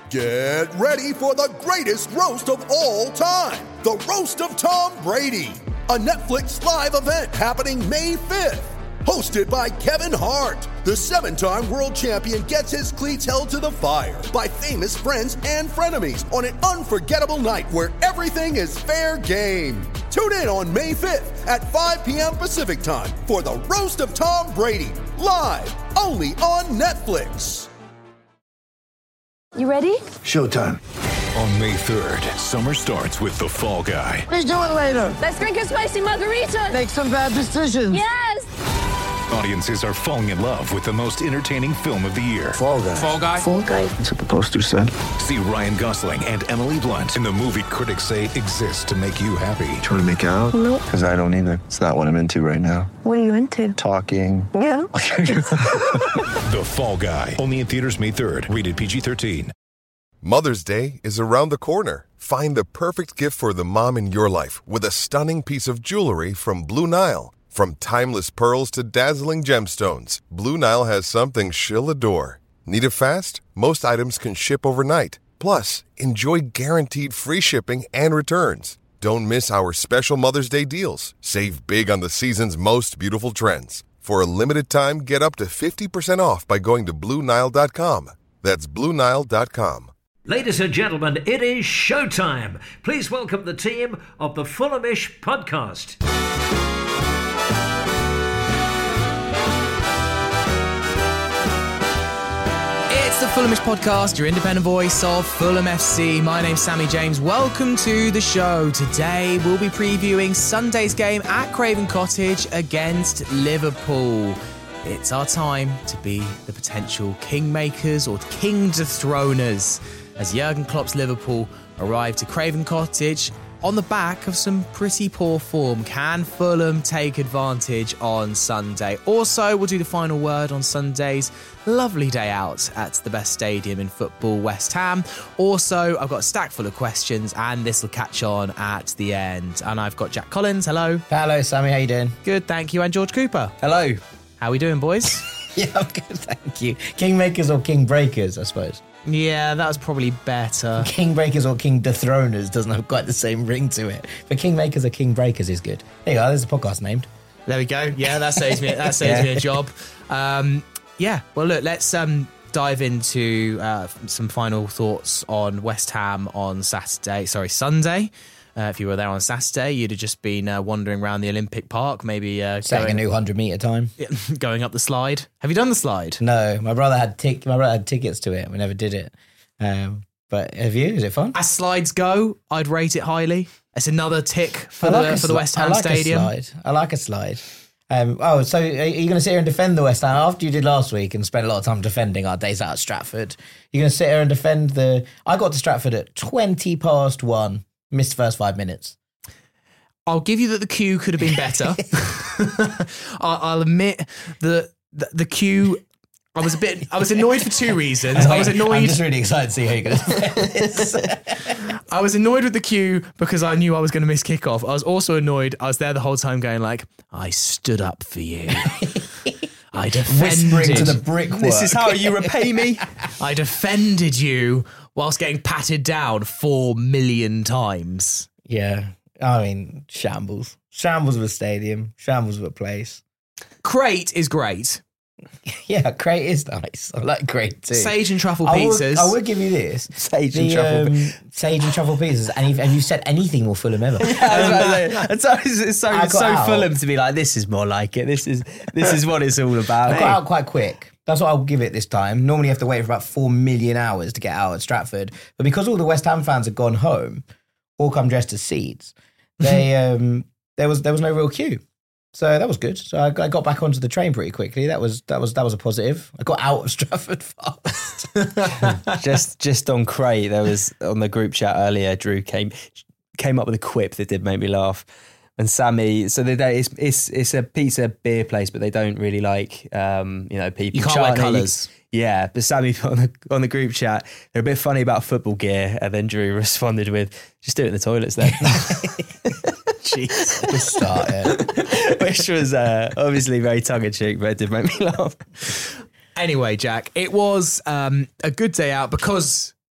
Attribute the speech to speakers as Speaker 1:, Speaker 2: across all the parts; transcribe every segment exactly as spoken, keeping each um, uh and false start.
Speaker 1: Get ready for the greatest roast of all time, the Roast of Tom Brady, a Netflix live event happening May fifth. Hosted by Kevin Hart, the seven-time world champion gets his cleats held to the fire by famous friends and frenemies on an unforgettable night where everything is fair game. Tune in on May fifth at five p.m. Pacific time for the Roast of Tom Brady, live only on Netflix.
Speaker 2: You ready?
Speaker 3: Showtime.
Speaker 4: On May third, summer starts with The Fall Guy.
Speaker 3: Let's do it later.
Speaker 2: Let's drink a spicy margarita.
Speaker 3: Make some bad decisions.
Speaker 2: Yes!
Speaker 4: Audiences are falling in love with the most entertaining film of the year.
Speaker 3: Fall Guy.
Speaker 5: Fall Guy.
Speaker 2: Fall Guy.
Speaker 3: That's what the poster said.
Speaker 4: See Ryan Gosling and Emily Blunt in the movie critics say exists to make you happy.
Speaker 3: Trying to make it out?
Speaker 2: Nope.
Speaker 3: Because I don't either. It's not what I'm into right now.
Speaker 2: What are you into?
Speaker 3: Talking.
Speaker 2: Yeah.
Speaker 4: The Fall Guy. Only in theaters May third. Rated P G thirteen.
Speaker 6: Mother's Day is around the corner. Find the perfect gift for the mom in your life with a stunning piece of jewelry from Blue Nile. From timeless pearls to dazzling gemstones, Blue Nile has something she'll adore. Need it fast? Most items can ship overnight. Plus, enjoy guaranteed free shipping and returns. Don't miss our special Mother's Day deals. Save big on the season's most beautiful trends. For a limited time, get up to fifty percent off by going to Blue Nile dot com. That's Blue Nile dot com.
Speaker 7: Ladies and gentlemen, it is showtime. Please welcome the team of the Fulhamish podcast.
Speaker 5: It's the Fulhamish podcast, your independent voice of Fulham F C. My name's Sammy James. Welcome to the show. Today we'll be previewing Sunday's game at Craven Cottage against Liverpool. It's our time to be the potential kingmakers or king dethroners as Jurgen Klopp's Liverpool arrive to Craven Cottage on the back of some pretty poor form. Can Fulham take advantage on Sunday? Also, we'll do the final word on Sunday's lovely day out at the best stadium in football, West Ham. Also, I've got a stack full of questions and this will catch on at the end. And I've got Jack Collins. Hello.
Speaker 8: Hello, Sammy. How you doing?
Speaker 5: Good, thank you. And George Cooper.
Speaker 8: Hello.
Speaker 5: How we doing, boys?
Speaker 8: Yeah, I'm good, thank you. Kingmakers or king breakers, I suppose.
Speaker 5: Yeah, that was probably better.
Speaker 8: King breakers or king dethroners doesn't have quite the same ring to it. But kingmakers or king breakers is good. There you go, there's a podcast named.
Speaker 5: There we go. Yeah, that saves me that saves yeah. me a job. Um, yeah, well, look, let's um, dive into uh, some final thoughts on West Ham on Saturday. Sorry, Sunday. Uh, if you were there on Saturday, you'd have just been uh, wandering around the Olympic Park, maybe uh,
Speaker 8: setting
Speaker 5: going,
Speaker 8: a new hundred meter time,
Speaker 5: going up the slide. Have you done the slide?
Speaker 8: No, my brother had tic- My brother had tickets to it. We never did it. Um, but have you? Is it fun?
Speaker 5: As slides go, I'd rate it highly. It's another tick for
Speaker 8: like
Speaker 5: the for the West Ham
Speaker 8: I like
Speaker 5: Stadium.
Speaker 8: A slide. I like a slide. Um, oh, so are you going to sit here and defend the West Ham after you did last week and spend a lot of time defending our days out at Stratford? You're going to sit here and defend the... I got to Stratford at twenty past one, missed the first five minutes.
Speaker 5: I'll give you that the queue could have been better. I'll, I'll admit that the, the queue... I was a bit... I was annoyed for two reasons. I was annoyed...
Speaker 8: I'm just really excited to see how you're going to defend this.
Speaker 5: I was annoyed with the queue because I knew I was going to miss kickoff. I was also annoyed. I was there the whole time going like, I stood up for you. I defended...
Speaker 8: Whispering to the brickwork.
Speaker 5: This is how you repay me. I defended you whilst getting patted down four million times.
Speaker 8: Yeah. I mean, shambles. Shambles of a stadium. Shambles of a place.
Speaker 5: Crate is great.
Speaker 8: Yeah, Crate is nice. I like Crate too.
Speaker 5: Sage and truffle
Speaker 8: I
Speaker 5: pizzas.
Speaker 8: Will, I will give you this.
Speaker 5: Sage
Speaker 8: the,
Speaker 5: and truffle
Speaker 8: um, Sage and truffle pizzas. And you've, and you said anything more Fulham ever.
Speaker 5: Yeah, it's so, it's so, it's so
Speaker 8: out.
Speaker 5: Fulham to be like, this is more like it. This is this is what it's all about.
Speaker 8: I got out quite quick. That's what I'll give it this time. Normally you have to wait for about four million hours to get out at Stratford. But because all the West Ham fans had gone home, all come dressed as seeds, they um, there was there was no real queue. So that was good. So I, I got back onto the train pretty quickly. That was that was that was a positive. I got out of Stratford fast.
Speaker 9: just just on Crate, there was on the group chat earlier. Drew came came up with a quip that did make me laugh. And Sammy, so they don't, it's it's it's a pizza beer place, but they don't really like um, you know people.
Speaker 5: You can't wear colours.
Speaker 9: Yeah, but Sammy put on the on the group chat, they're a bit funny about football gear, and then Drew responded with, "Just do it in the toilets then."
Speaker 5: Jeez,
Speaker 8: just start it.
Speaker 9: Which was uh, obviously very tongue in cheek, but it did make me laugh.
Speaker 5: Anyway, Jack, it was um, a good day out because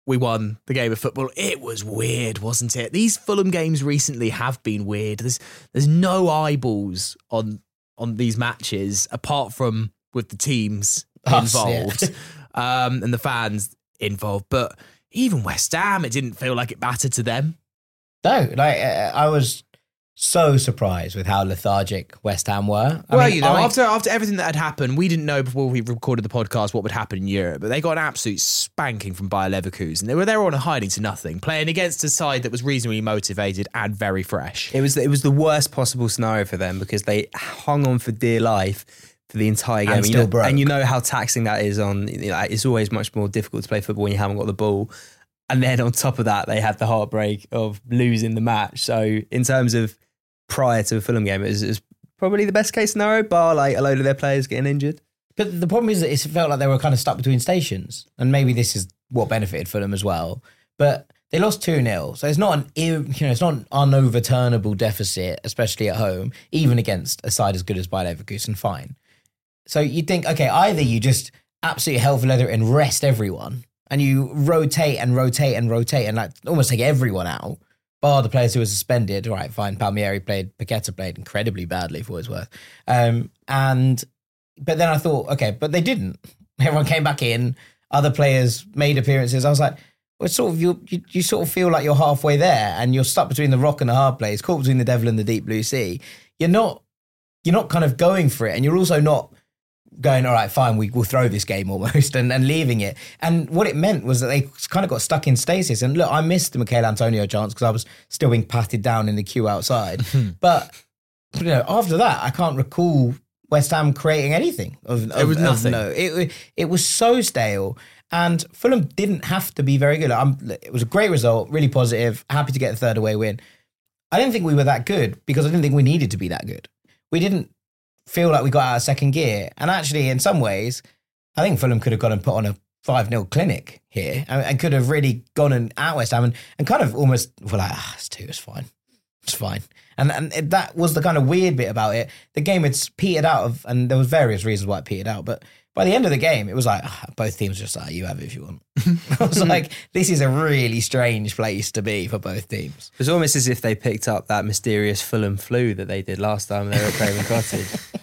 Speaker 5: we won the game of football. It was weird, wasn't it? These Fulham games recently have been weird. There's there's no eyeballs on on these matches apart from with the teams
Speaker 8: Us,
Speaker 5: involved
Speaker 8: yeah.
Speaker 5: um, and the fans involved. But even West Ham, it didn't feel like it mattered to them.
Speaker 8: No, like uh, I was so surprised with how lethargic West Ham were. I
Speaker 5: well,
Speaker 8: mean,
Speaker 5: you know,
Speaker 8: I,
Speaker 5: after after everything that had happened, we didn't know before we recorded the podcast what would happen in Europe, but they got an absolute spanking from Bayer Leverkusen. They were they were on a hiding to nothing, playing against a side that was reasonably motivated and very fresh.
Speaker 9: It was it was the worst possible scenario for them because they hung on for dear life for the entire game.
Speaker 8: And
Speaker 9: you
Speaker 8: still
Speaker 9: know,
Speaker 8: broke.
Speaker 9: and you know how taxing that is on. You know, it's always much more difficult to play football when you haven't got the ball. And then on top of that, they had the heartbreak of losing the match. So in terms of prior to the Fulham game, it was, it was probably the best case scenario, bar like a load of their players getting injured.
Speaker 8: But the problem is that it felt like they were kind of stuck between stations. And maybe this is what benefited Fulham as well. But they lost two nil. So it's not an you know, it's not an unoverturnable deficit, especially at home, even against a side as good as Bayer Leverkusen, fine. So you'd think, okay, either you just absolutely hell for leather and rest everyone, and you rotate and rotate and rotate and like almost take everyone out, bar the players who were suspended. All right, fine. Palmieri played, Paqueta played incredibly badly for what it's worth. Um, and but then I thought, okay, but they didn't. Everyone came back in. Other players made appearances. I was like, well, it's sort of you, you. You sort of feel like you're halfway there, and you're stuck between the rock and the hard place, caught between the devil and the deep blue sea. You're not. You're not kind of going for it, and you're also not going, all right, fine, we will throw this game almost and, and leaving it. And what it meant was that they kind of got stuck in stasis. And look, I missed the Michail Antonio chance because I was still being patted down in the queue outside. But you know, after that, I can't recall West Ham creating anything. Of, of,
Speaker 5: it was nothing.
Speaker 8: Of, no, it, it was so stale. And Fulham didn't have to be very good. I'm, it was a great result, really positive, happy to get the third away win. I didn't think we were that good because I didn't think we needed to be that good. We didn't feel like we got out of second gear. And actually, in some ways, I think Fulham could have gone and put on a five nil clinic here and, and could have really gone and out West Ham and, and kind of almost, well, like, ah, it's two, it's fine. It's fine. And and it, that was the kind of weird bit about it. The game had petered out of, and there was various reasons why it petered out, but by the end of the game, it was like, ah, both teams were just like, you have it if you want. I was like, this is a really strange place to be for both teams.
Speaker 9: It was almost as if they picked up that mysterious Fulham flu that they did last time they were at Craven Cottage.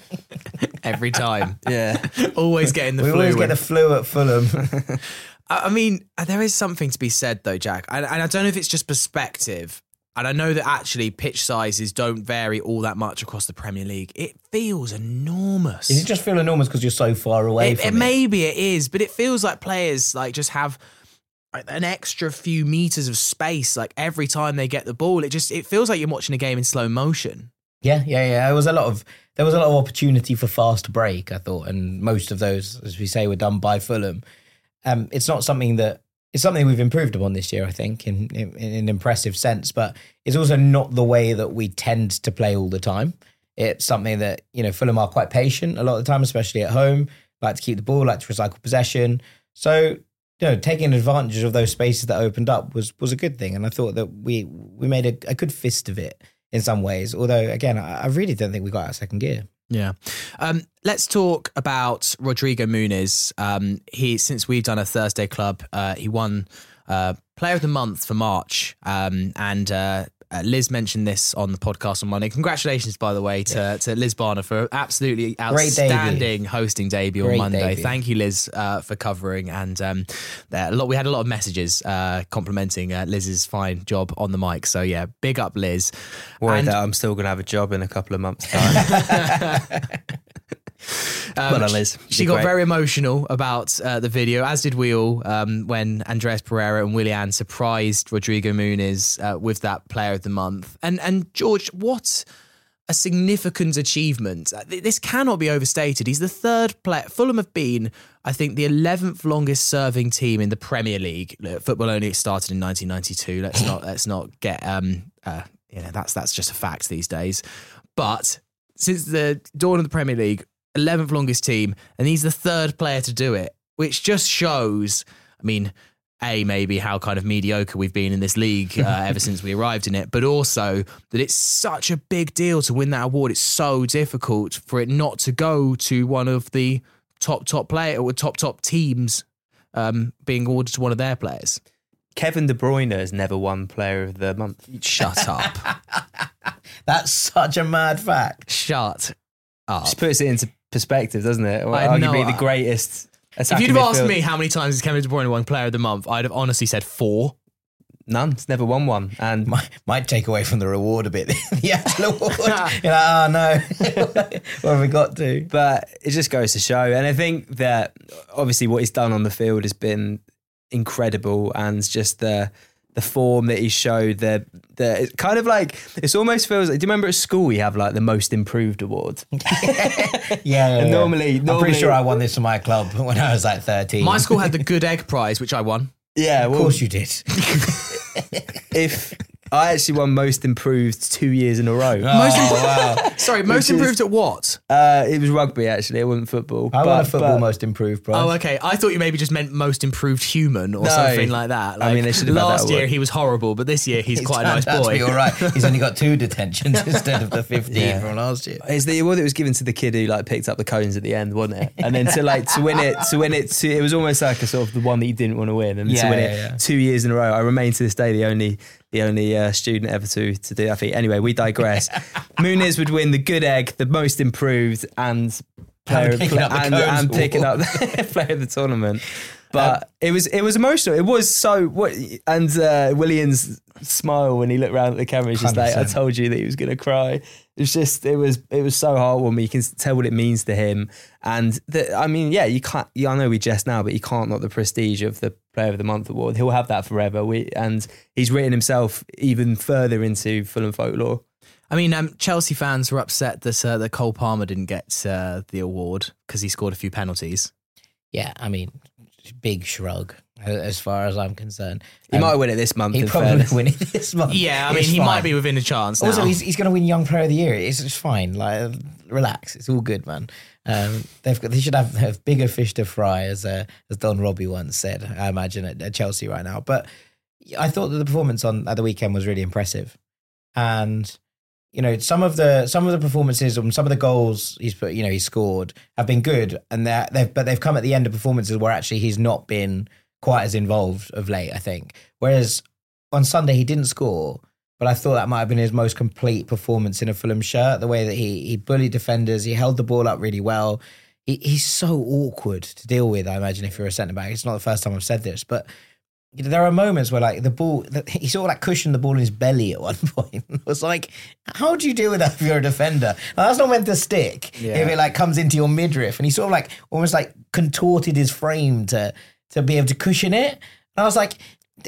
Speaker 5: Every time.
Speaker 9: Yeah.
Speaker 5: Always getting the
Speaker 8: we
Speaker 5: flu.
Speaker 8: We always
Speaker 5: when...
Speaker 8: get the flu at Fulham.
Speaker 5: I mean, there is something to be said though, Jack. And, and I don't know if it's just perspective. And I know that actually pitch sizes don't vary all that much across the Premier League. It feels enormous.
Speaker 8: Does it just feel enormous because you're so far away
Speaker 5: it,
Speaker 8: from
Speaker 5: it?
Speaker 8: it?
Speaker 5: Maybe it is, but it feels like players like just have an extra few meters of space like every time they get the ball. It just it feels like you're watching a game in slow motion.
Speaker 8: Yeah, yeah, yeah. There was a lot of there was a lot of opportunity for fast break, I thought, and most of those, as we say, were done by Fulham. Um, it's not something that it's something we've improved upon this year, I think, in, in, in an impressive sense. But it's also not the way that we tend to play all the time. It's something that, you know, Fulham are quite patient a lot of the time, especially at home. Like to keep the ball, like to recycle possession. So, you know, taking advantage of those spaces that opened up was was a good thing. And I thought that we we made a, a good fist of it in some ways. Although, again, I, I really don't think we got out of second gear.
Speaker 5: Yeah. Um, let's talk about Rodrigo Muniz. Um, he, since we've done a Thursday club, uh, he won uh, Player of the Month for March. Um, and uh, uh, Liz mentioned this on the podcast on Monday. Congratulations, by the way, to, yeah. to Liz Barner for absolutely outstanding debut. hosting debut Great on Monday. Debut. Thank you, Liz, uh, for covering. And um, a lot, we had a lot of messages uh, complimenting uh, Liz's fine job on the mic. So, yeah, big up, Liz.
Speaker 9: Worried
Speaker 5: and,
Speaker 9: that I'm still going to have a job in a couple of months' time.
Speaker 5: Um, well done, Liz. She got great. very emotional about uh, the video, as did we all, um, when Andreas Pereira and Willian surprised Rodrigo Muniz uh, with that Player of the Month. And and George, what a significant achievement. This cannot be overstated. He's the third player. Fulham have been, I think, the eleventh longest serving team in the Premier League. Football only started in nineteen ninety-two. Let's not let's not get um uh, you know that's that's just a fact these days. But since the dawn of the Premier League, eleventh longest team, and he's the third player to do it, which just shows, I mean, A, maybe how kind of mediocre we've been in this league uh, ever since we arrived in it, but also that it's such a big deal to win that award. It's so difficult for it not to go to one of the top, top player or top, top teams um, being awarded to one of their players.
Speaker 9: Kevin De Bruyne has never won Player of the Month.
Speaker 5: Shut up.
Speaker 8: That's such a mad fact.
Speaker 5: Shut up.
Speaker 9: Just puts it into perspective, doesn't it? Well,
Speaker 5: I have no-
Speaker 9: arguably the greatest.
Speaker 5: If you'd have asked me how many times has Kevin De Bruyne won Player of the Month, I'd have honestly said four.
Speaker 9: None. He's never won one. And
Speaker 8: might, might take away from the reward a bit. The actual award. You're like, oh no, what have we got to?
Speaker 9: But it just goes to show. And I think that obviously what he's done on the field has been incredible, and just the the form that he showed, the the it's kind of like, it almost feels like, do you remember at school you have like the most improved award?
Speaker 8: yeah, yeah,
Speaker 9: And
Speaker 8: yeah.
Speaker 9: normally,
Speaker 8: I'm
Speaker 9: normally,
Speaker 8: pretty sure I won this for my club when I was like thirteen.
Speaker 5: My school had the Good Egg Prize, which I won.
Speaker 9: Yeah,
Speaker 8: Of
Speaker 9: well,
Speaker 8: course you did.
Speaker 9: if I actually won most improved two years in a row.
Speaker 8: Oh, wow.
Speaker 5: Sorry, most
Speaker 9: Which is-
Speaker 5: improved at what?
Speaker 9: Uh, it was rugby actually. It wasn't football.
Speaker 8: I
Speaker 9: but,
Speaker 8: won a football
Speaker 9: but-
Speaker 8: most improved prize.
Speaker 5: Oh, okay. I thought you maybe just meant most improved human or
Speaker 9: No.
Speaker 5: something like that.
Speaker 9: I mean,
Speaker 5: Like,
Speaker 9: they should have had that
Speaker 5: last year
Speaker 9: award.
Speaker 5: he was horrible, but this year he's,
Speaker 8: He's
Speaker 5: quite a nice
Speaker 8: turned out to
Speaker 5: boy.
Speaker 8: be all right. He's only got two detentions instead of the fifteen
Speaker 9: Yeah.
Speaker 8: from last year.
Speaker 9: It's the award that was given to the kid who like picked up the cones at the end, wasn't it? And then to like to win it, to win it, to, it was almost like a sort of the one that you didn't want to win, and to
Speaker 8: Yeah,
Speaker 9: win
Speaker 8: yeah,
Speaker 9: it
Speaker 8: yeah.
Speaker 9: two years in a row. I remain to this day the only the only uh, student ever to to do that feat. Anyway, we digress. Muniz would win the Good Egg, the most improved, and player
Speaker 8: And picking up the
Speaker 9: and,
Speaker 8: cones
Speaker 9: and picking
Speaker 8: award.
Speaker 9: up the player of the tournament. But it was it was emotional. It was so what and uh, Williams' smile when he looked around at the camera is just like, I
Speaker 8: one hundred percent.
Speaker 9: told you that he was going to cry. It's just it was it was so heartwarming. You can tell what it means to him, and the, I mean, yeah, you can't. Yeah, I know we jest now, but you can't knock the prestige of the Player of the Month award. He'll have that forever. We and he's written himself even further into Fulham folklore.
Speaker 5: I mean, um, Chelsea fans were upset that uh, that Cole Palmer didn't get uh, the award because he scored a few penalties.
Speaker 8: Yeah, I mean, big shrug as far as I'm concerned.
Speaker 9: He
Speaker 8: Um,
Speaker 9: might win it this month.
Speaker 8: He
Speaker 9: in
Speaker 8: probably
Speaker 9: fairness.
Speaker 8: win it this month.
Speaker 5: Yeah, I mean,
Speaker 8: It's
Speaker 5: he
Speaker 8: fine.
Speaker 5: might be within a chance now.
Speaker 8: Also, he's, he's going to win Young Player of the Year. It's just fine. Like, relax. It's all good, man. Um, they've got, they should have, have bigger fish to fry, as uh, as Don Robbie once said. I imagine at, at Chelsea right now. But I thought that the performance on at the weekend was really impressive, and you know some of the some of the performances and some of the goals he's put, you know, he scored have been good, and they're, they've but they've come at the end of performances where actually he's not been quite as involved of late, I think. Whereas on Sunday he didn't score, but I thought that might have been his most complete performance in a Fulham shirt. The way that he he bullied defenders, he held the ball up really well. He, he's so awkward to deal with, I imagine, if you're a centre back. It's not the first time I've said this, but you know, there are moments where like the ball, he sort of like cushioned the ball in his belly at one point. It was like, how do you deal with that if you're a defender? Now, that's not meant to stick
Speaker 5: Yeah.
Speaker 8: if it like comes into your midriff. And he sort of like almost like contorted his frame to to be able to cushion it. And I was like,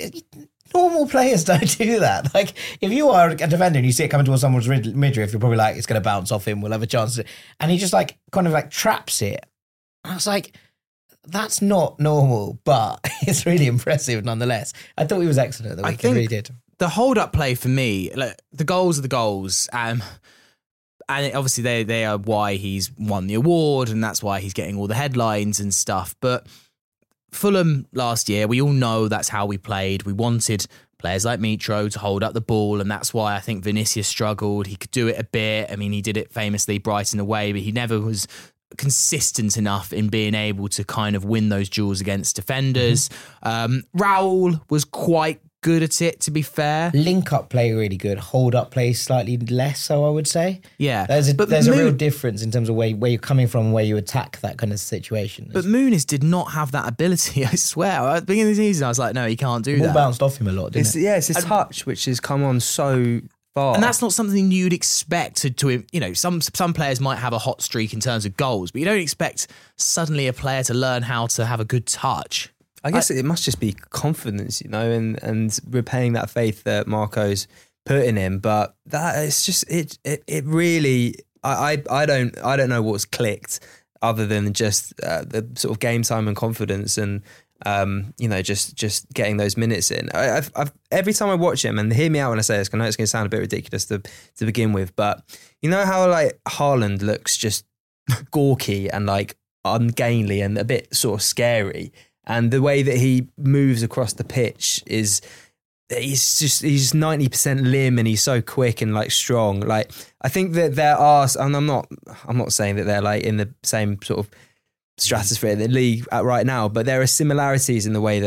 Speaker 8: normal players don't do that. Like, if you are a defender and you see it coming towards someone's rid- midriff, you're probably like, it's going to bounce off him. We'll have a chance. To... And he just like kind of like traps it. And I was like, that's not normal, but it's really impressive nonetheless. I thought he was excellent at the
Speaker 5: I
Speaker 8: weekend.
Speaker 5: think
Speaker 8: Really did.
Speaker 5: the hold-up play for me, like, the goals are the goals. Um, and it, obviously they they are why he's won the award, and that's why he's getting all the headlines and stuff. But Fulham last year, we all know that's how we played. We wanted players like Mitro to hold up the ball, and that's why I think Vinicius struggled. He could do it a bit. I mean, he did it famously Brighton away, but he never was consistent enough in being able to kind of win those duels against defenders. Mm-hmm. Um, Raul was quite good at it, to be fair.
Speaker 8: Link up play really good. Hold up play slightly less so, I would say.
Speaker 5: Yeah.
Speaker 8: There's a
Speaker 5: But
Speaker 8: there's a real
Speaker 5: Moon-
Speaker 8: difference in terms of where, where you're coming from, where you attack that kind of situation.
Speaker 5: But Muniz did not have that ability, I swear. At the beginning of the season, I was like, no, he can't do
Speaker 8: the ball
Speaker 5: that.
Speaker 8: bounced off him a lot, didn't
Speaker 9: It's,
Speaker 8: it?
Speaker 9: yeah, it's his touch which has come on so far,
Speaker 5: And that's not something you'd expect to, to, you know, some some players might have a hot streak in terms of goals, but you don't expect suddenly a player to learn how to have a good touch.
Speaker 9: I guess it must just be confidence, you know, and, and repaying that faith that Marco's put in him. But that it's just it it, it really I, I I don't I don't know what's clicked other than just uh, the sort of game time and confidence and um you know just just getting those minutes in. I, I've, I've every time I watch him, and hear me out when I say this, 'cause I know it's going to sound a bit ridiculous to to begin with, but you know how like Haaland looks just gawky and like ungainly and a bit sort of scary. And the way that he moves across the pitch is, he's just, he's ninety percent limb and he's so quick and like strong. Like, I think that there are, and I'm not, I'm not saying that they're like in the same sort of stratosphere in the league at right now, but there are similarities in the way that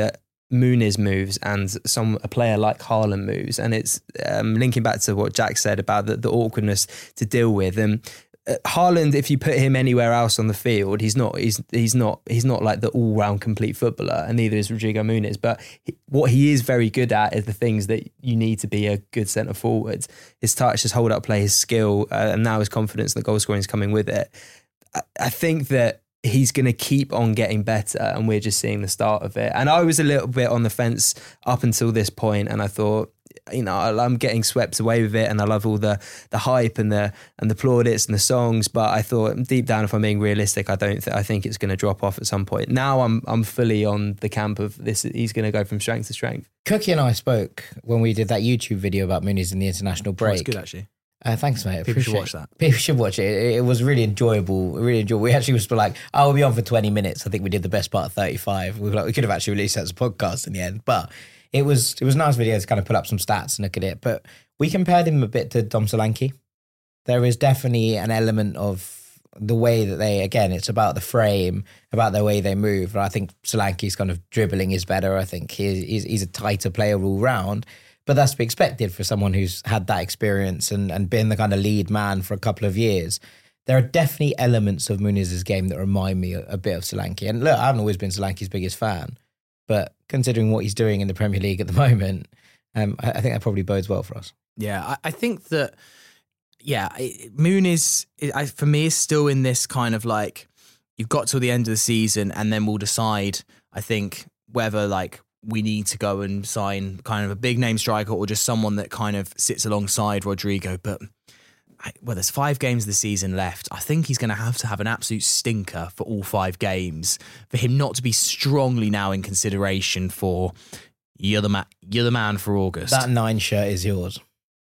Speaker 9: Muniz moves and some a player like Haaland moves, and it's um, linking back to what Jack said about the, the awkwardness to deal with. And uh, Haaland, if you put him anywhere else on the field, he's not he's he's not he's not like the all round complete footballer, and neither is Rodrigo Muniz. But he, what he is very good at is the things that you need to be a good centre forward: his touch, his hold up play, his skill, uh, and now his confidence and the goal scoring is coming with it. I, I think that he's going to keep on getting better, and we're just seeing the start of it. And I was a little bit on the fence up until this point, and I thought, you know, I'm getting swept away with it, and I love all the the hype and the and the plaudits and the songs. But I thought, deep down, if I'm being realistic, I don't. Th- I think it's going to drop off at some point. Now I'm I'm fully on the camp of this. He's going to go from strength to strength.
Speaker 8: Cookie and I spoke when we did that YouTube video about Muniz in the international break.
Speaker 5: That's good, actually.
Speaker 8: Uh, thanks, mate.
Speaker 5: People should watch that.
Speaker 8: People should watch it. it. It was really enjoyable. Really enjoyable. We actually was like, oh, we'll be on for twenty minutes. I think we did the best part of thirty-five. We were like, we could have actually released that as a podcast in the end, but it was it was a nice video to kind of put up some stats and look at it. But we compared him a bit to Dom Solanke. There is definitely an element of the way that they, again, it's about the frame, about the way they move. I think Solanke's kind of dribbling is better. I think he's he's, he's a tighter player all round. But that's to be expected for someone who's had that experience and, and been the kind of lead man for a couple of years. There are definitely elements of Muniz's game that remind me a, a bit of Solanke. And look, I haven't always been Solanke's biggest fan, but considering what he's doing in the Premier League at the moment, um, I, I think that probably bodes well for us.
Speaker 5: Yeah, I, I think that, yeah, it, Muniz, it, I, for me, is still in this kind of like, you've got till the end of the season and then we'll decide, I think, whether like, we need to go and sign kind of a big name striker or just someone that kind of sits alongside Rodrigo. But I, well, there's five games of the season left. I think he's going to have to have an absolute stinker for all five games for him not to be strongly now in consideration for you're the, ma- you're the man for August.
Speaker 8: That nine shirt is yours.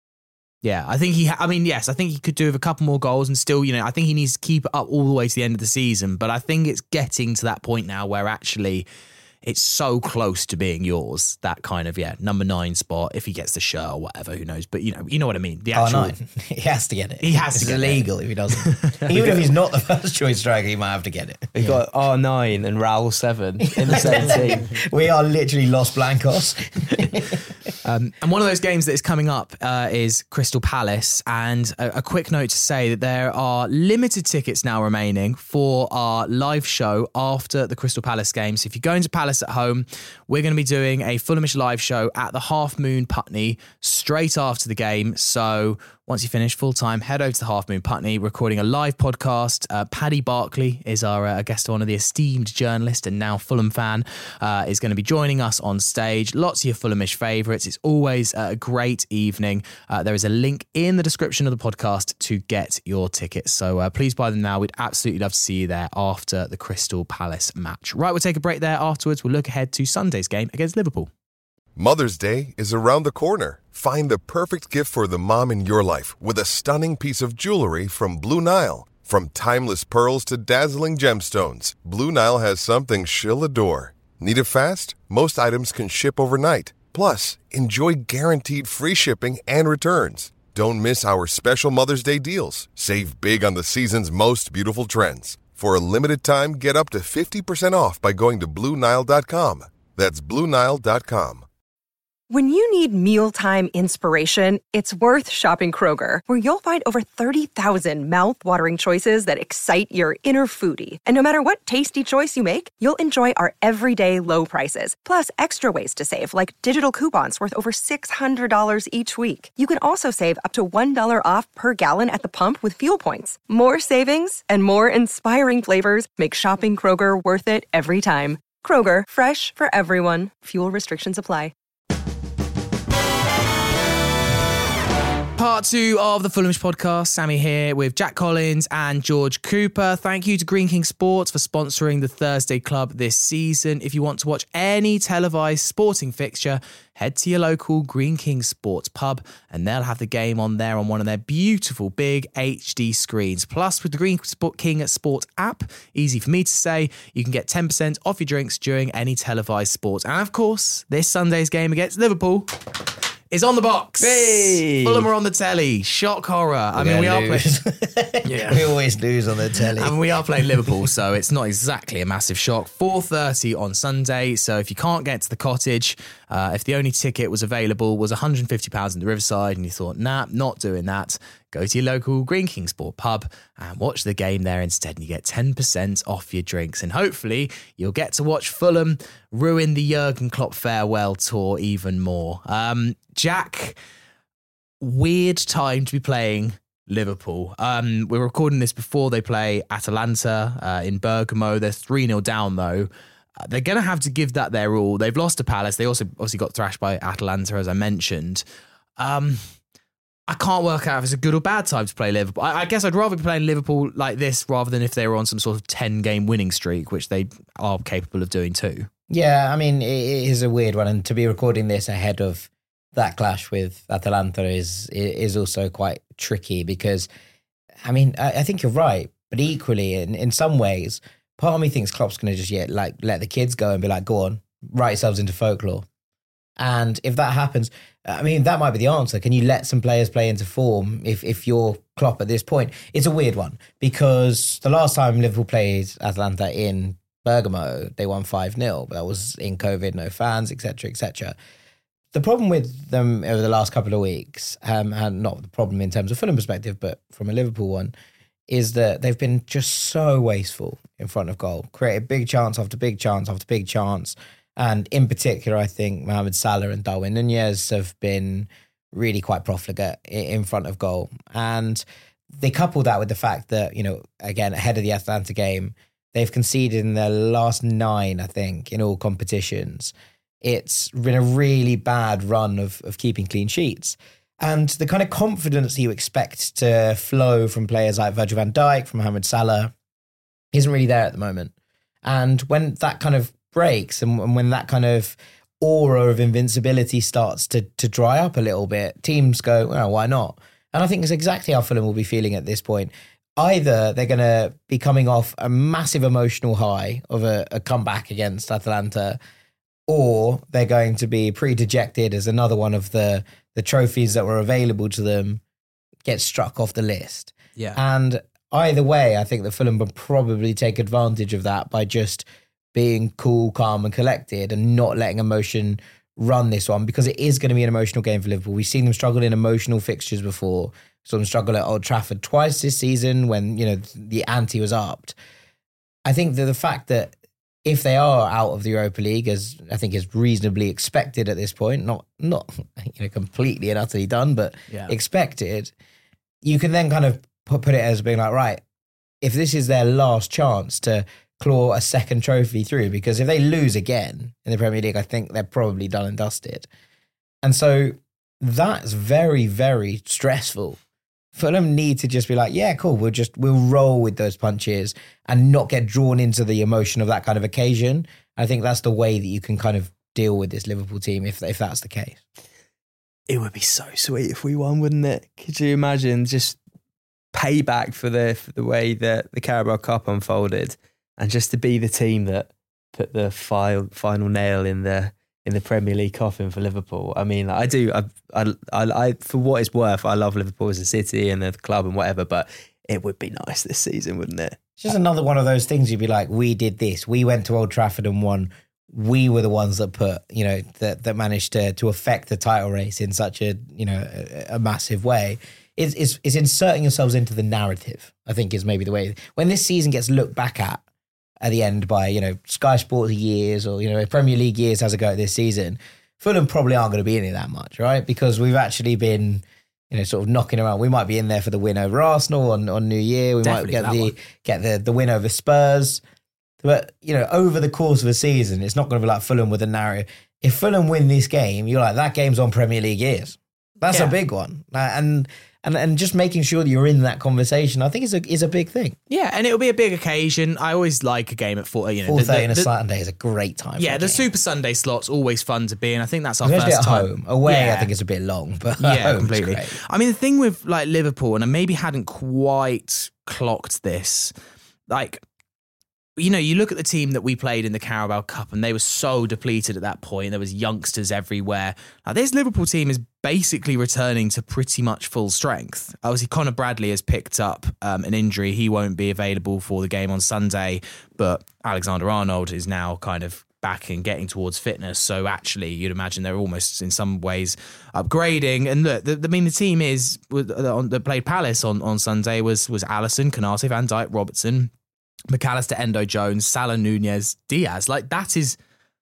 Speaker 5: Yeah, I think he, ha- I mean, yes, I think he could do with a couple more goals and still, you know, I think he needs to keep it up all the way to the end of the season. But I think it's getting to that point now where actually it's so close to being yours, that kind of, yeah, number nine spot, if he gets the shirt or whatever, who knows. But, you know, you know what I mean. The actual,
Speaker 8: oh, no. He has to get it.
Speaker 5: He has
Speaker 8: it's
Speaker 5: to get
Speaker 8: illegal
Speaker 5: it.
Speaker 8: if he doesn't. Even if he's not the first choice striker, he might have to get it.
Speaker 9: We've yeah. got R nine and Raul seven in the same team.
Speaker 8: We are literally Los Blancos.
Speaker 5: um, and one of those games that is coming up uh, is Crystal Palace. And a, a quick note to say that there are limited tickets now remaining for our live show after the Crystal Palace game. So if you're going to Palace at home, we're going to be doing a Fulhamish live show at the Half Moon Putney straight after the game. So once you finish full time, head over to the Half Moon Putney, recording a live podcast. Uh, Paddy Barclay is our uh, guest on, the esteemed journalist and now Fulham fan, uh, is going to be joining us on stage. Lots of your Fulhamish favourites. It's always a great evening. Uh, there is a link in the description of the podcast to get your tickets. So uh, please buy them now. We'd absolutely love to see you there after the Crystal Palace match. Right, we'll take a break there. Afterwards, we'll look ahead to Sunday's game against Liverpool.
Speaker 6: Mother's Day is around the corner. Find the perfect gift for the mom in your life with a stunning piece of jewelry from Blue Nile. From timeless pearls to dazzling gemstones, Blue Nile has something she'll adore. Need it fast? Most items can ship overnight. Plus, enjoy guaranteed free shipping and returns. Don't miss our special Mother's Day deals. Save big on the season's most beautiful trends. For a limited time, get up to fifty percent off by going to Blue Nile dot com. That's Blue Nile dot com.
Speaker 10: When you need mealtime inspiration, it's worth shopping Kroger, where you'll find over thirty thousand mouth-watering choices that excite your inner foodie. And no matter what tasty choice you make, you'll enjoy our everyday low prices, plus extra ways to save, like digital coupons worth over six hundred dollars each week. You can also save up to one dollar off per gallon at the pump with fuel points. More savings and more inspiring flavors make shopping Kroger worth it every time. Kroger, fresh for everyone. Fuel restrictions apply.
Speaker 5: Part two of the Fulhamish podcast. Sammy here with Jack Collins and George Cooper. Thank you to Green King Sports for sponsoring the Thursday Club this season. If you want to watch any televised sporting fixture, head to your local Green King Sports pub and they'll have the game on there on one of their beautiful big H D screens. Plus, with the Green King Sports app, easy for me to say, you can get ten percent off your drinks during any televised sports. And of course, this Sunday's game against Liverpool is on the box.
Speaker 9: Hey.
Speaker 5: Fulham are on the telly. Shock horror. I mean, we are playing.
Speaker 8: Yeah. We always lose on the telly.
Speaker 5: I mean, we are playing Liverpool, so it's not exactly a massive shock. four thirty on Sunday, so if you can't get to the Cottage, uh, if the only ticket was available was one hundred fifty pounds in the Riverside and you thought, nah, not doing that, go to your local Green King Sport pub and watch the game there instead, and you get ten percent off your drinks. And hopefully you'll get to watch Fulham ruin the Jurgen Klopp farewell tour even more. Um, Jack, weird time to be playing Liverpool. Um, we're recording this before they play Atalanta uh, in Bergamo. They're three nil down though. Uh, they're going to have to give that their all. They've lost to Palace. They also obviously got thrashed by Atalanta, as I mentioned. Um, I can't work out if it's a good or bad time to play Liverpool. I, I guess I'd rather be playing Liverpool like this rather than if they were on some sort of ten-game winning streak, which they are capable of doing too.
Speaker 8: Yeah, I mean, it is a weird one. And to be recording this ahead of that clash with Atalanta is is also quite tricky because, I mean, I, I think you're right. But equally, in, in some ways, part of me thinks Klopp's going to just yet like let the kids go and be like, go on, write yourselves into folklore. And if that happens, I mean, that might be the answer. Can you let some players play into form if, if you're Klopp at this point? It's a weird one because the last time Liverpool played Atalanta in Bergamo, they won five nil. That was in COVID, no fans, et cetera, et cetera. The problem with them over the last couple of weeks, um, and not the problem in terms of Fulham perspective, but from a Liverpool one, is that they've been just so wasteful in front of goal. Created big chance after big chance after big chance. And in particular, I think Mohamed Salah and Darwin Nunez have been really quite profligate in front of goal. And they couple that with the fact that, you know, again, ahead of the Atalanta game, they've conceded in their last nine, I think, in all competitions. It's been a really bad run of, of keeping clean sheets. And the kind of confidence that you expect to flow from players like Virgil van Dijk, from Mohamed Salah, isn't really there at the moment. And when that kind of breaks and, and when that kind of aura of invincibility starts to to dry up a little bit, teams go, well, why not? And I think it's exactly how Fulham will be feeling at this point. Either they're going to be coming off a massive emotional high of a, a comeback against Atalanta, or they're going to be pretty dejected as another one of the, the trophies that were available to them gets struck off the list.
Speaker 5: Yeah.
Speaker 8: And either way, I think that Fulham will probably take advantage of that by just being cool, calm and collected and not letting emotion run this one, because it is going to be an emotional game for Liverpool. We've seen them struggle in emotional fixtures before. Saw them struggle at Old Trafford twice this season when, you know, the ante was upped. I think that the fact that if they are out of the Europa League, as I think is reasonably expected at this point, not not you know completely and utterly done, but
Speaker 5: yeah.
Speaker 8: expected, you can then kind of put, put it as being like, right, if this is their last chance to claw a second trophy through, because if they lose again in the Premier League, I think they're probably done and dusted. And so that's very, very stressful. Fulham need to just be like, yeah, cool, we'll just, we'll roll with those punches and not get drawn into the emotion of that kind of occasion. I think that's the way that you can kind of deal with this Liverpool team if if that's the case.
Speaker 9: It would be so sweet if we won, wouldn't it? Could you imagine just payback for the, for the way that the Carabao Cup unfolded? And just to be the team that put the final final nail in the in the Premier League coffin for Liverpool. I mean, I do. I, I, I, I, for what it's worth, I love Liverpool as a city and the club and whatever. But it would be nice this season, wouldn't it?
Speaker 8: It's just another one of those things. You'd be like, we did this. We went to Old Trafford and won. We were the ones that put, you know, that that managed to to affect the title race in such a, you know, a, a massive way. It's, it's it's inserting yourselves into the narrative, I think, is maybe the way. When this season gets looked back at at the end by, you know, Sky Sports years or, you know, Premier League years as a go at this season, Fulham probably aren't going to be in it that much, right? Because we've actually been, you know, sort of knocking around. We might be in there for the win over Arsenal on, on New Year. We
Speaker 5: Definitely
Speaker 8: might get the
Speaker 5: one.
Speaker 8: get the, the win over Spurs. But, you know, over the course of a season, it's not going to be like Fulham with a narrative. If Fulham win this game, you're like, that game's on Premier League years. That's
Speaker 5: Yeah.
Speaker 8: a big one. And and and just making sure that you're in that conversation, I think is a is a big thing.
Speaker 5: Yeah, and it'll be a big occasion. I always like a game at four. You know,
Speaker 8: four thirty on a
Speaker 5: the,
Speaker 8: Saturday is a great time.
Speaker 5: yeah,
Speaker 8: for a
Speaker 5: the
Speaker 8: game.
Speaker 5: Super Sunday slot's always fun to be in. I think that's our
Speaker 8: Especially
Speaker 5: first
Speaker 8: at
Speaker 5: time.
Speaker 8: home. Away,
Speaker 5: Yeah.
Speaker 8: I think it's a bit long, but
Speaker 5: Yeah,
Speaker 8: home's
Speaker 5: completely.
Speaker 8: great.
Speaker 5: I mean, the thing with like Liverpool, and I maybe hadn't quite clocked this, like you know, you look at the team that we played in the Carabao Cup and they were so depleted at that point. There was youngsters everywhere. Now, this Liverpool team is basically returning to pretty much full strength. Obviously, Conor Bradley has picked up um, an injury. He won't be available for the game on Sunday, but Alexander-Arnold is now kind of back and getting towards fitness. So actually, you'd imagine they're almost in some ways upgrading. And look, the, the, I mean, the team is that played Palace on, on Sunday was was Alisson, Konate, Van Dijk, Robertson, McAllister, Endo, Jones, Salah, Nunez, Diaz. Like, that is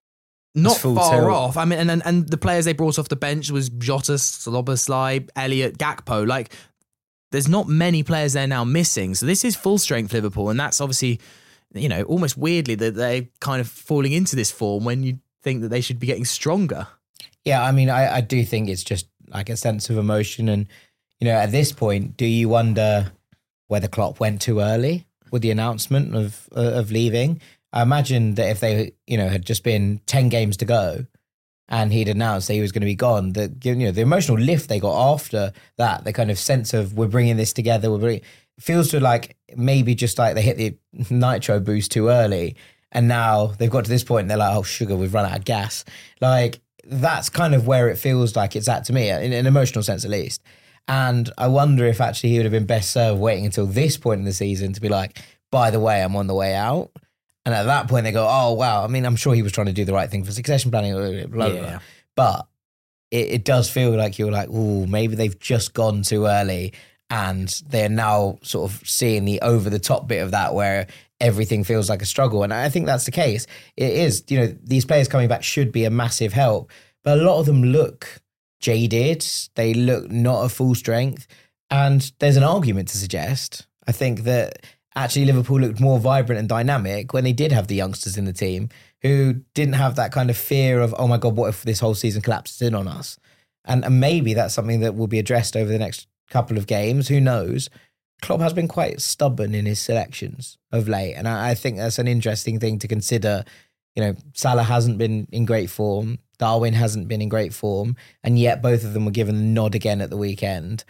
Speaker 5: not far tilt. off. I mean, and, and and the players they brought off the bench was Jota, Szoboszlai, Elliott, Gakpo. Like, there's not many players there now missing. So this is full strength Liverpool, and that's obviously, you know, almost weirdly that they're kind of falling into this form when you think that they should be getting stronger.
Speaker 8: Yeah, I mean, I, I do think it's just like a sense of emotion. And, you know, at this point, do you wonder whether Klopp went too early with the announcement of uh, of leaving? I imagine that if they, you know, had just been ten games to go and he'd announced that he was going to be gone, that, you know, the emotional lift they got after that, the kind of sense of we're bringing this together, we're bringing, feels to like maybe just like they hit the nitro boost too early and now they've got to this point and they're like, oh, sugar, we've run out of gas. Like, that's kind of where it feels like it's at to me, in an emotional sense at least. And I wonder if actually he would have been best served waiting until this point in the season to be like, by the way, I'm on the way out. And at that point they go, oh, wow. I mean, I'm sure he was trying to do the right thing for succession planning, blah, blah,
Speaker 5: yeah.
Speaker 8: blah. But it, it does feel like you're like, ooh, maybe they've just gone too early and they're now sort of seeing the over-the-top bit of that where everything feels like a struggle. And I think that's the case. It is, you know, these players coming back should be a massive help. But a lot of them look jaded. They look not at full strength. And there's an argument to suggest, I think, that actually Liverpool looked more vibrant and dynamic when they did have the youngsters in the team who didn't have that kind of fear of, oh my God, what if this whole season collapses in on us? And, and maybe that's something that will be addressed over the next couple of games. Who knows? Klopp has been quite stubborn in his selections of late. And I, I think that's an interesting thing to consider. You know, Salah hasn't been in great form. Darwin hasn't been in great form. And yet both of them were given the nod again at the weekend.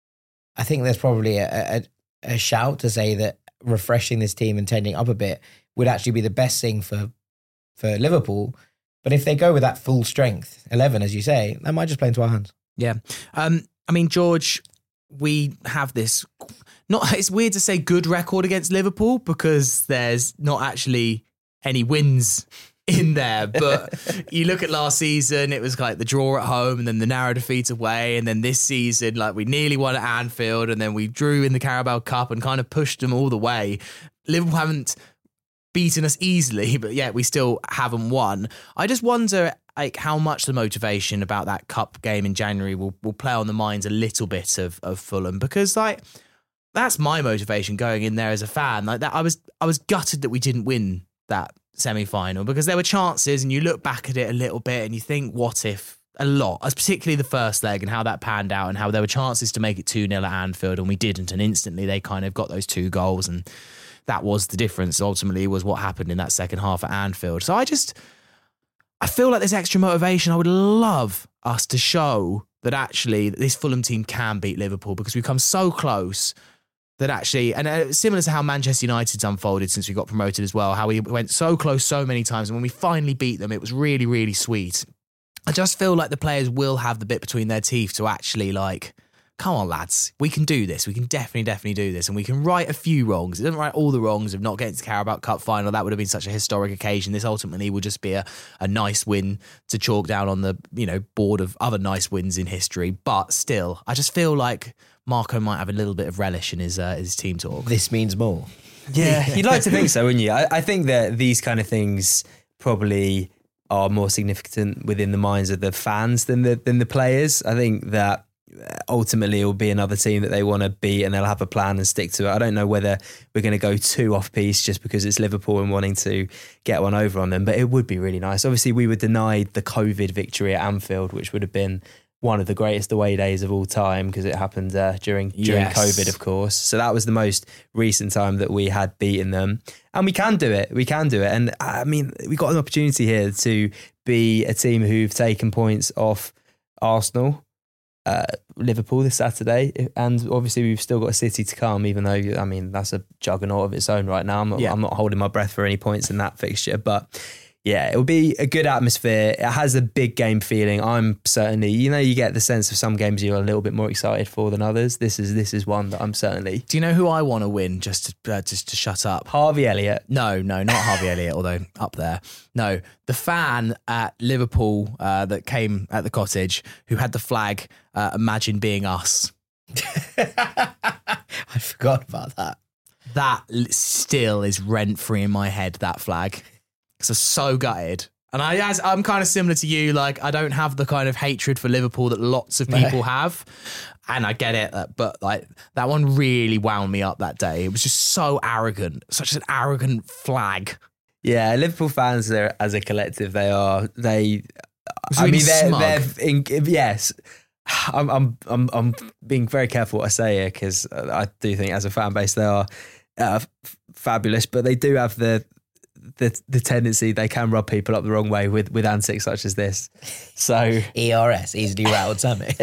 Speaker 8: I think there's probably a, a, a shout to say that refreshing this team and tending up a bit would actually be the best thing for for Liverpool. But if they go with that full strength eleven, as you say, that might just play into our hands.
Speaker 5: Yeah. Um, I mean, George, we have this, not, it's weird to say good record against Liverpool because there's not actually any wins in there. But you look at last season, it was like the draw at home and then the narrow defeat away. And then this season, like we nearly won at Anfield and then we drew in the Carabao Cup and kind of pushed them all the way. Liverpool haven't beaten us easily, but yet we still haven't won. I just wonder like how much the motivation about that cup game in January will, will play on the minds a little bit of, of Fulham, because like that's my motivation going in there as a fan. Like that, I was I was gutted that we didn't win that semi-final because there were chances, and you look back at it a little bit and you think, what if? A lot, particularly the first leg and how that panned out and how there were chances to make it two nil at Anfield and we didn't, and instantly they kind of got those two goals and that was the difference. Ultimately was what happened in that second half at Anfield. So I just, I feel like there's extra motivation. I would love us to show that actually this Fulham team can beat Liverpool because we've come so close that actually, and uh, similar to how Manchester United's unfolded since we got promoted as well, how we went so close so many times, and when we finally beat them, it was really, really sweet. I just feel like the players will have the bit between their teeth to actually like, come on lads, we can do this. We can definitely, definitely do this. And we can right a few wrongs. It doesn't right all the wrongs of not getting to the Carabao Cup final. That would have been such a historic occasion. This ultimately will just be a, a nice win to chalk down on the, you know, board of other nice wins in history. But still, I just feel like Marco might have a little bit of relish in his uh, his team talk.
Speaker 8: This means more.
Speaker 9: Yeah, you'd like to think so, wouldn't you? I, I think that these kind of things probably are more significant within the minds of the fans than the than the players. I think that ultimately it will be another team that they want to beat and they'll have a plan and stick to it. I don't know whether we're going to go too off-piste just because it's Liverpool and wanting to get one over on them, but it would be really nice. Obviously, we were denied the COVID victory at Anfield, which would have been one of the greatest away days of all time because it happened uh, during during yes. COVID, of course. So that was the most recent time that we had beaten them. And we can do it. We can do it. And I mean, we got an opportunity here to be a team who've taken points off Arsenal, uh, Liverpool this Saturday, and obviously we've still got City to come. Even though I mean that's a juggernaut of its own right now. I'm not,
Speaker 5: Yeah.
Speaker 9: I'm not holding my breath for any points in that fixture, but. Yeah, it will be a good atmosphere. It has a big game feeling. I'm certainly, you know, you get the sense of some games you're a little bit more excited for than others. This is this is one that I'm certainly.
Speaker 5: Do you know who I want to win? Just to, uh, just to shut up.
Speaker 9: Harvey Elliott.
Speaker 5: No, no, not Harvey Elliott, although up there. No, the fan at Liverpool uh, that came at the cottage who had the flag, uh, Imagine Being Us.
Speaker 8: I forgot about that.
Speaker 5: That l- still is rent free in my head, that flag. Because I'm so gutted. And I, as, I'm kind of similar to you. Like, I don't have the kind of hatred for Liverpool that lots of people have. And I get it. But like that one really wound me up that day. It was just so arrogant. Such an arrogant flag.
Speaker 9: Yeah, Liverpool fans, they're, as a collective, they are, they,
Speaker 5: was
Speaker 9: I
Speaker 5: really
Speaker 9: mean, they're,
Speaker 5: smug.
Speaker 9: they're in, yes, I'm, I'm, I'm, I'm being very careful what I say here because I do think as a fan base, they are uh, f- fabulous, but they do have the, the the tendency they can rub people up the wrong way with, with antics such as this. So
Speaker 8: E R S, easily rattled tummy.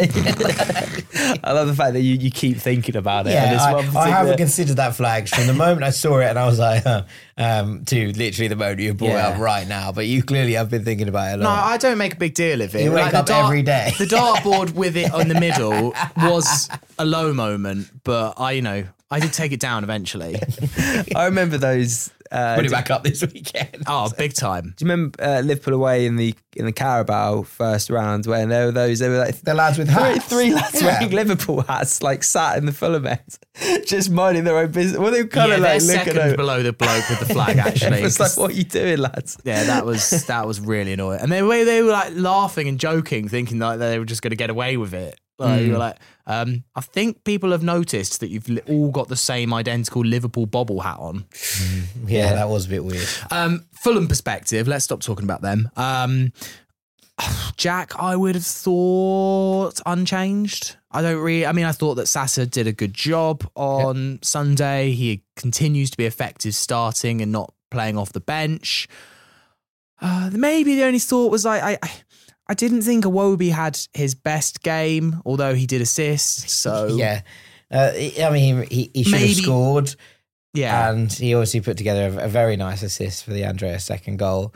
Speaker 9: I love the fact that you, you keep thinking about it.
Speaker 8: Yeah,
Speaker 9: And it's
Speaker 8: I,
Speaker 9: one
Speaker 8: I
Speaker 9: particular-
Speaker 8: haven't considered that flag from the moment I saw it, and I was like, huh, um, to literally the moment you brought
Speaker 5: Yeah.
Speaker 8: it up right now. But you clearly have been thinking about it a
Speaker 5: No,
Speaker 8: lot.
Speaker 5: I don't make a big deal of it.
Speaker 8: You wake
Speaker 5: Like, the
Speaker 8: up
Speaker 5: dart-
Speaker 8: every day.
Speaker 5: The dartboard with it on the middle was a low moment, but I, you know, I did take it down eventually.
Speaker 9: I remember those. Uh,
Speaker 8: Put it
Speaker 9: do-
Speaker 8: back up this weekend.
Speaker 5: Oh, big time.
Speaker 9: Do you remember uh, Liverpool away in the in the Carabao first round when there were those there were like
Speaker 8: The lads with
Speaker 9: three,
Speaker 8: hats.
Speaker 9: three lads
Speaker 8: Yeah.
Speaker 9: wearing Liverpool hats like sat in the Fulham end, just minding their own business. Well, they were kind
Speaker 5: Yeah,
Speaker 9: of
Speaker 5: they're
Speaker 9: like looking
Speaker 5: second
Speaker 9: over.
Speaker 5: below the bloke with the flag, actually.
Speaker 9: It's like, what are you doing, lads?
Speaker 5: Yeah, that was that was really annoying. And they were they were like laughing and joking, thinking like they were just going to get away with it. Like, you were like, um, I think people have noticed that you've li- all got the same identical Liverpool bobble hat on.
Speaker 8: Yeah, that was a bit weird.
Speaker 5: Um, Fulham perspective. Let's stop talking about them. Um, Jack, I would have thought unchanged. I don't really. I mean, I thought that Sasa did a good job on yep. Sunday. He continues to be effective starting and not playing off the bench. Uh, maybe the only thought was like I. I I didn't think Iwobi had his best game, although he did assist. So
Speaker 8: yeah, uh, I mean, he, he should
Speaker 5: Maybe.
Speaker 8: have scored.
Speaker 5: Yeah,
Speaker 8: and he obviously put together a, a very nice assist for the Andreas second goal.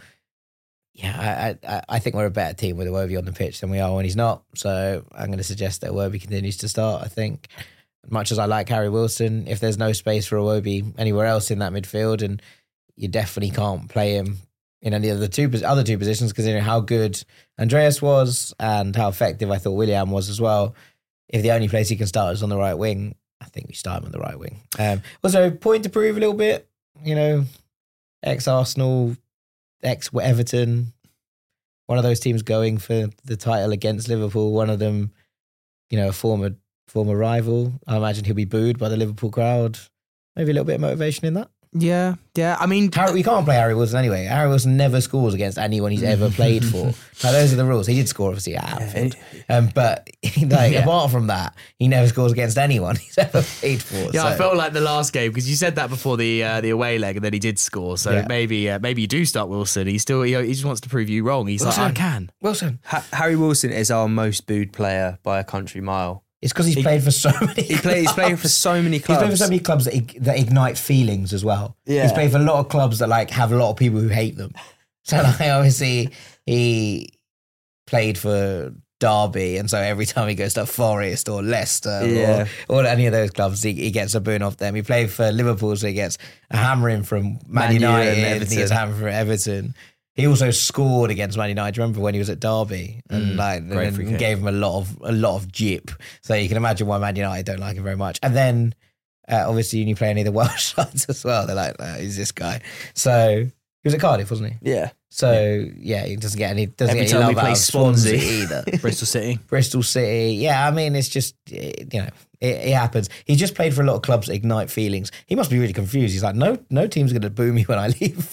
Speaker 8: Yeah, I, I I think we're a better team with Iwobi on the pitch than we are when he's not. So I'm going to suggest that Iwobi continues to start. I think, as much as I like Harry Wilson, if there's no space for Iwobi anywhere else in that midfield, and you definitely can't play him in any of the two other two positions, considering how good Andreas was and how effective I thought Willian was as well. If the only place he can start is on the right wing, I think we start him on the right wing. Um, also, point to prove a little bit, you know, ex-Arsenal, ex-Everton, one of those teams going for the title against Liverpool, one of them, you know, a former former rival. I imagine he'll be booed by the Liverpool crowd. Maybe a little bit of motivation in that.
Speaker 5: Yeah, yeah. I mean,
Speaker 8: Harry, we can't play Harry Wilson anyway. Harry Wilson never scores against anyone he's ever played for. Now, those are the rules. He did score, obviously, at Anfield. Um, but like,
Speaker 5: Yeah.
Speaker 8: apart from that, he never scores against anyone he's ever played for.
Speaker 5: yeah,
Speaker 8: so.
Speaker 5: I felt like the last game because you said that before the uh, the away leg, and then he did score. So
Speaker 8: Yeah.
Speaker 5: maybe uh, maybe you do start Wilson. He still he, he just wants to prove you wrong. He's
Speaker 8: Wilson.
Speaker 5: like, I can.
Speaker 8: Wilson.
Speaker 9: Ha- Harry Wilson is our most booed player by a country mile.
Speaker 8: It's because he's
Speaker 9: He-
Speaker 8: played for so many
Speaker 9: He play, he's playing for so many
Speaker 8: He's
Speaker 9: clubs.
Speaker 8: played for so many clubs that, ig- that ignite feelings as well.
Speaker 9: Yeah.
Speaker 8: He's played for a lot of clubs that like have a lot of people who hate them. So like obviously he played for Derby, and so every time he goes to Forest or Leicester
Speaker 9: Yeah.
Speaker 8: or, or any of those clubs, he, he gets a boon off them. He played for Liverpool, so he gets a hammering from Man,
Speaker 9: Man U
Speaker 8: United,
Speaker 9: and
Speaker 8: and he gets a hammer from Everton. He also scored against Man United. Do you remember when he was at Derby and
Speaker 5: Mm,
Speaker 8: like
Speaker 5: great
Speaker 8: and
Speaker 5: free kick.
Speaker 8: gave him a lot of a lot of jip. So you can imagine why Man United don't like him very much. And then uh, obviously when you play any of the Welsh sides as well, they're like, oh, who's this guy? So he was at Cardiff, wasn't he?
Speaker 9: Yeah.
Speaker 8: So yeah, he doesn't get any doesn't
Speaker 5: Every
Speaker 8: get any
Speaker 5: time we
Speaker 8: love
Speaker 5: play
Speaker 8: out of
Speaker 5: Swansea.
Speaker 8: either.
Speaker 5: Bristol City.
Speaker 8: Bristol City. Yeah, I mean, it's just, eh, you know, it, it happens. He just played for a lot of clubs that ignite feelings. He must be really confused. He's like, no, no team's going to boo me when I leave.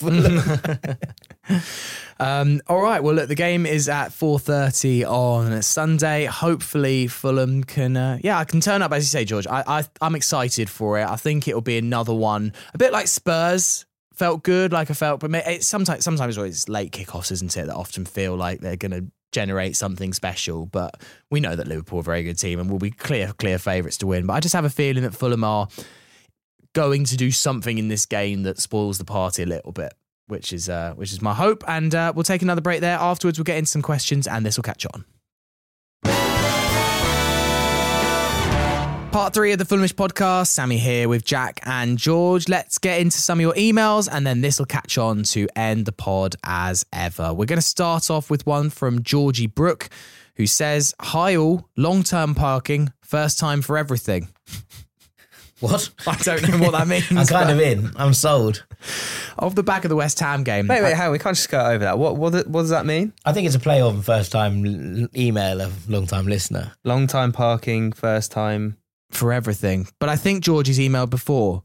Speaker 5: Um, all right. Well, look, the game is at four thirty on Sunday. Hopefully, Fulham can, uh, yeah, I can turn up, as you say, George. I, I, I'm excited for it. I think it'll be another one, a bit like Spurs. Felt good, like I felt, but it's sometimes, sometimes it's late kickoffs, isn't it? That often feel like they're going to generate something special. But we know that Liverpool are a very good team and will be clear, clear favourites to win. But I just have a feeling that Fulham are going to do something in this game that spoils the party a little bit, which is uh, which is my hope. And uh, we'll take another break there. Afterwards, we'll get into some questions and this will catch on. Part three of the Fulhamish podcast. Sammy here with Jack and George. Let's get into some of your emails and then this will catch on to end the pod as ever. We're going to start off with one from Georgie Brooke, who says, "Hi all, long-term parking, first time for everything."
Speaker 8: What?
Speaker 5: I don't know what that means.
Speaker 8: I'm kind of in. I'm sold.
Speaker 5: Off the back of the West Ham game.
Speaker 9: Wait, wait, hang on. We can't just go over that. What, what, what does that mean?
Speaker 8: I think it's a play on first time email of long time listener.
Speaker 9: Long time parking, first time
Speaker 5: for everything. But I think Georgie's emailed before.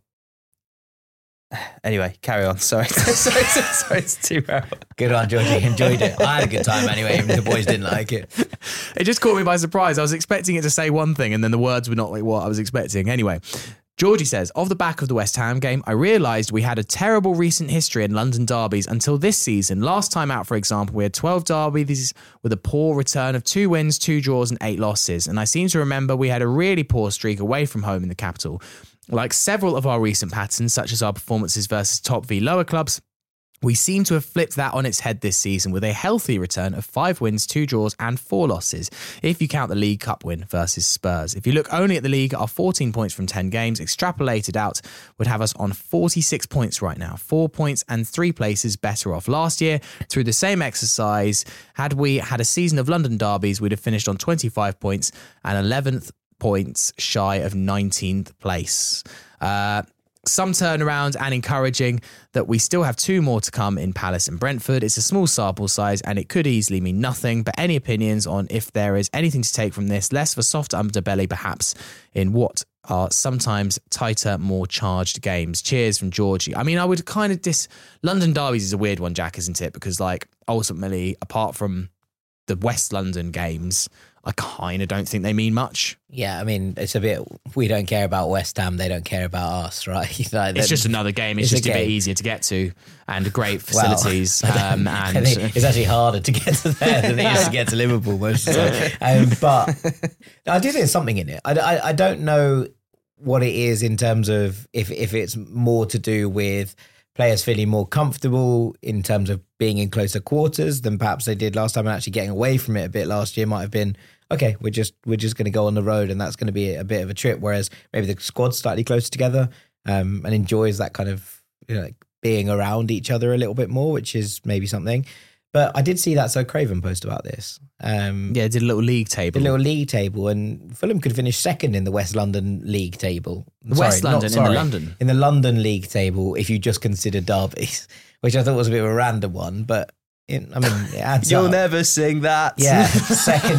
Speaker 9: Anyway, carry on. Sorry. sorry, sorry, sorry, it's too rare.
Speaker 8: Good on, Georgie. Enjoyed it. I had a good time anyway, even if the boys didn't like it.
Speaker 5: It just caught me by surprise. I was expecting it to say one thing and then the words were not like what I was expecting. Anyway, Georgie says, off the back of the West Ham game, I realised we had a terrible recent history in London derbies until this season. Last time out, for example, we had twelve derbies with a poor return of two wins, two draws and eight losses. And I seem to remember we had a really poor streak away from home in the capital. Like several of our recent patterns, such as our performances versus top v lower clubs, we seem to have flipped that on its head this season with a healthy return of five wins, two draws and four losses, if you count the League Cup win versus Spurs. If you look only at the league, our fourteen points from ten games extrapolated out would have us on forty-six points right now, four points and three places better off. Last year, through the same exercise, had we had a season of London derbies, we'd have finished on twenty-five points and eleventh points shy of nineteenth place. Uh, Some turnaround and encouraging that we still have two more to come in Palace and Brentford. It's a small sample size and it could easily mean nothing, but any opinions on if there is anything to take from this, less of a soft underbelly perhaps in what are sometimes tighter, more charged games. Cheers from Georgie. I mean, I would kind of dis... London derbies is a weird one, Jack, isn't it? Because like ultimately, apart from the West London games, I kind of don't think they mean much.
Speaker 8: Yeah, I mean, it's a bit, we don't care about West Ham, they don't care about us, right? Like,
Speaker 5: it's just another game. It's, it's just a, a bit easier to get to and great facilities.
Speaker 8: Well,
Speaker 5: um, and
Speaker 8: it's actually harder to get to there than it is to get to Liverpool most of the time. Um, but I do think there's something in it. I, I, I don't know what it is in terms of if, if it's more to do with players feeling more comfortable in terms of being in closer quarters than perhaps they did last time, and actually getting away from it a bit last year might have been, okay, we're just we're just going to go on the road and that's going to be a bit of a trip, whereas maybe the squad's slightly closer together um, and enjoys that kind of, you know, like being around each other a little bit more, which is maybe something. But I did see that So Craven post about this. Um,
Speaker 5: yeah, did a little league table.
Speaker 8: Did a little league table, and Fulham could finish second in the West London league table.
Speaker 5: The West
Speaker 8: sorry,
Speaker 5: London,
Speaker 8: not, sorry,
Speaker 5: in the London?
Speaker 8: In the London league table, if you just consider derbies, which I thought was a bit of a random one, but it, I mean, it adds
Speaker 9: You'll
Speaker 8: up.
Speaker 9: never sing that.
Speaker 8: Yeah, second.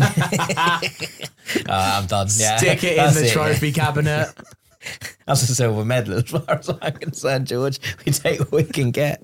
Speaker 8: oh, I'm done. Yeah,
Speaker 5: stick it in the it, trophy yeah. cabinet.
Speaker 8: That's a silver medal as far as I'm concerned, George. We take what we can get.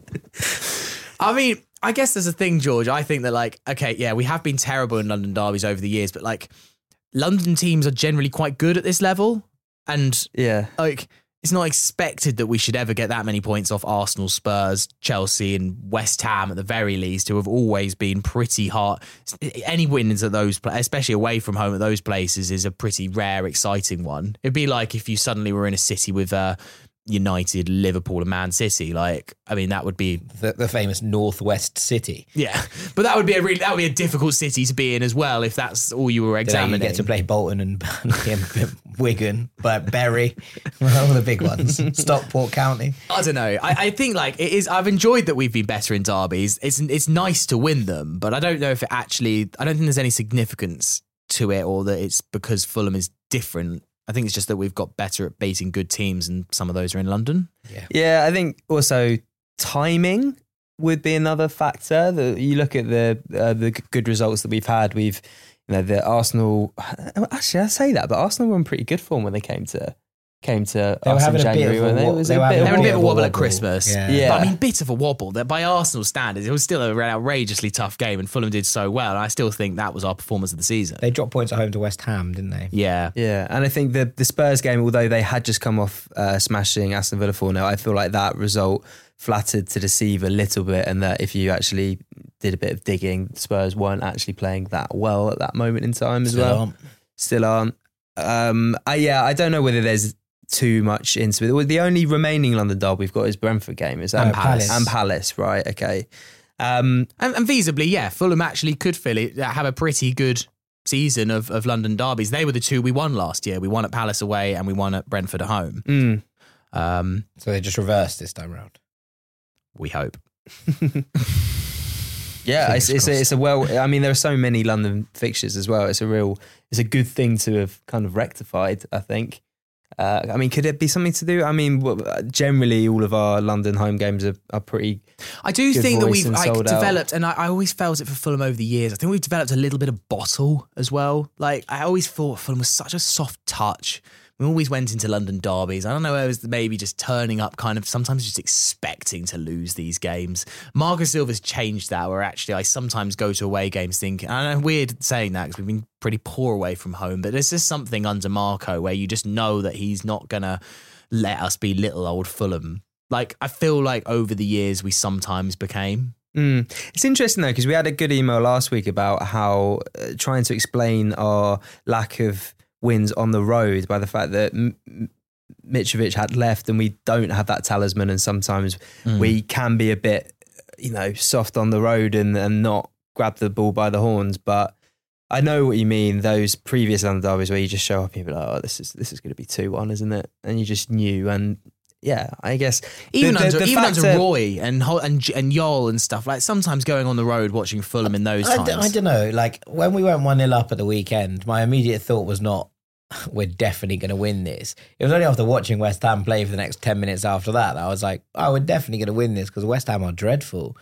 Speaker 5: I mean, I guess there's a thing, George. I think that, like, okay, yeah, we have been terrible in London derbies over the years, but, like, London teams are generally quite good at this level. And,
Speaker 9: yeah,
Speaker 5: like, it's not expected that we should ever get that many points off Arsenal, Spurs, Chelsea and West Ham at the very least, who have always been pretty hard. Any wins at those, especially away from home at those places, is a pretty rare, exciting one. It'd be like if you suddenly were in a city with uh, United, Liverpool and Man City. Like, I mean, that would be
Speaker 8: the, the famous Northwest City.
Speaker 5: Yeah, but that would be a really that would be a difficult city to be in as well if that's all you were examining.
Speaker 8: You get to play Bolton and Burnley and Wigan, but Bury, all the big ones. Stockport County.
Speaker 5: I don't know. I, I think like it is. I've enjoyed that we've been better in derbies. It's it's nice to win them, but I don't know if it actually. I don't think there's any significance to it, or that it's because Fulham is different. I think it's just that we've got better at beating good teams, and some of those are in London.
Speaker 8: Yeah,
Speaker 9: yeah. I think also timing would be another factor. That you look at the uh, the good results that we've had. We've, you know, the Arsenal. Actually, I say that, but Arsenal were in pretty good form when they came to came to
Speaker 8: they
Speaker 9: us in January.
Speaker 8: When
Speaker 9: they,
Speaker 8: they,
Speaker 9: was
Speaker 8: they
Speaker 9: a
Speaker 8: were
Speaker 9: bit,
Speaker 5: they were a bit of a wobble,
Speaker 8: wobble
Speaker 5: at Christmas.
Speaker 8: Yeah.
Speaker 5: yeah, but I mean, bit of a wobble. That by Arsenal standards, it was still an outrageously tough game, and Fulham did so well. And I still think that was our performance of the season.
Speaker 8: They dropped points at home to West Ham, didn't they?
Speaker 5: Yeah,
Speaker 9: yeah. And I think the the Spurs game, although they had just come off uh, smashing Aston Villa four nil, I feel like that result flattered to deceive a little bit, and that if you actually did a bit of digging. Spurs weren't actually playing that well at that moment in time as
Speaker 8: Still
Speaker 9: well.
Speaker 8: aren't.
Speaker 9: Still aren't. Um, I, yeah, I don't know whether there's too much into it. Well, the only remaining London derby we've got is Brentford game. Is that
Speaker 8: And Palace.
Speaker 9: And Palace, right? Okay. Um,
Speaker 5: And, and feasibly, yeah, Fulham actually could feel it, have a pretty good season of, of London derbies. They were the two we won last year. We won at Palace away and we won at Brentford at home.
Speaker 9: mm.
Speaker 5: Um,
Speaker 8: So they just reversed this time around.
Speaker 5: we hope.
Speaker 9: Yeah, it's,
Speaker 8: Fingers
Speaker 9: it's, a,
Speaker 8: crossed.
Speaker 9: it's a well. I mean, there are so many London fixtures as well. It's a real, it's a good thing to have kind of rectified, I think. Uh, I mean, could it be something to do? I mean, w- generally, all of our London home games are, are pretty.
Speaker 5: I do
Speaker 9: good
Speaker 5: think that
Speaker 9: voice
Speaker 5: we've
Speaker 9: and
Speaker 5: like
Speaker 9: sold out.
Speaker 5: developed, and I, I always felt it for Fulham over the years. I think we've developed a little bit of bottle as well. Like I always thought Fulham was such a soft touch. We always went into London derbies. I don't know, it was maybe just turning up kind of sometimes just expecting to lose these games. Marco Silva's changed that, where actually I sometimes go to away games thinking, and I know weird saying that because we've been pretty poor away from home, but there's just something under Marco where you just know that he's not going to let us be little old Fulham. Like I feel like over the years we sometimes became.
Speaker 9: Mm. It's interesting though, because we had a good email last week about how uh, trying to explain our lack of wins on the road by the fact that M- M- Mitrovic had left and we don't have that talisman, and sometimes
Speaker 5: Mm.
Speaker 9: we can be a bit, you know, soft on the road and, and not grab the ball by the horns. But I know what you mean. Those previous London derbies where you just show up and you're like, oh, this is this is going to be two one, isn't it? And you just knew. And yeah, I guess
Speaker 5: Even
Speaker 9: the- the-
Speaker 5: under
Speaker 9: the
Speaker 5: even
Speaker 9: fact
Speaker 5: under
Speaker 9: that-
Speaker 5: Roy and Ho- and and Yol and stuff, like sometimes going on the road watching Fulham in those
Speaker 8: I,
Speaker 5: times.
Speaker 8: d- I don't know. Like when we went one nil up at the weekend, my immediate thought was not, we're definitely going to win this. It was only after watching West Ham play for the next ten minutes after that that I was like, oh, we're definitely going to win this because West Ham are dreadful.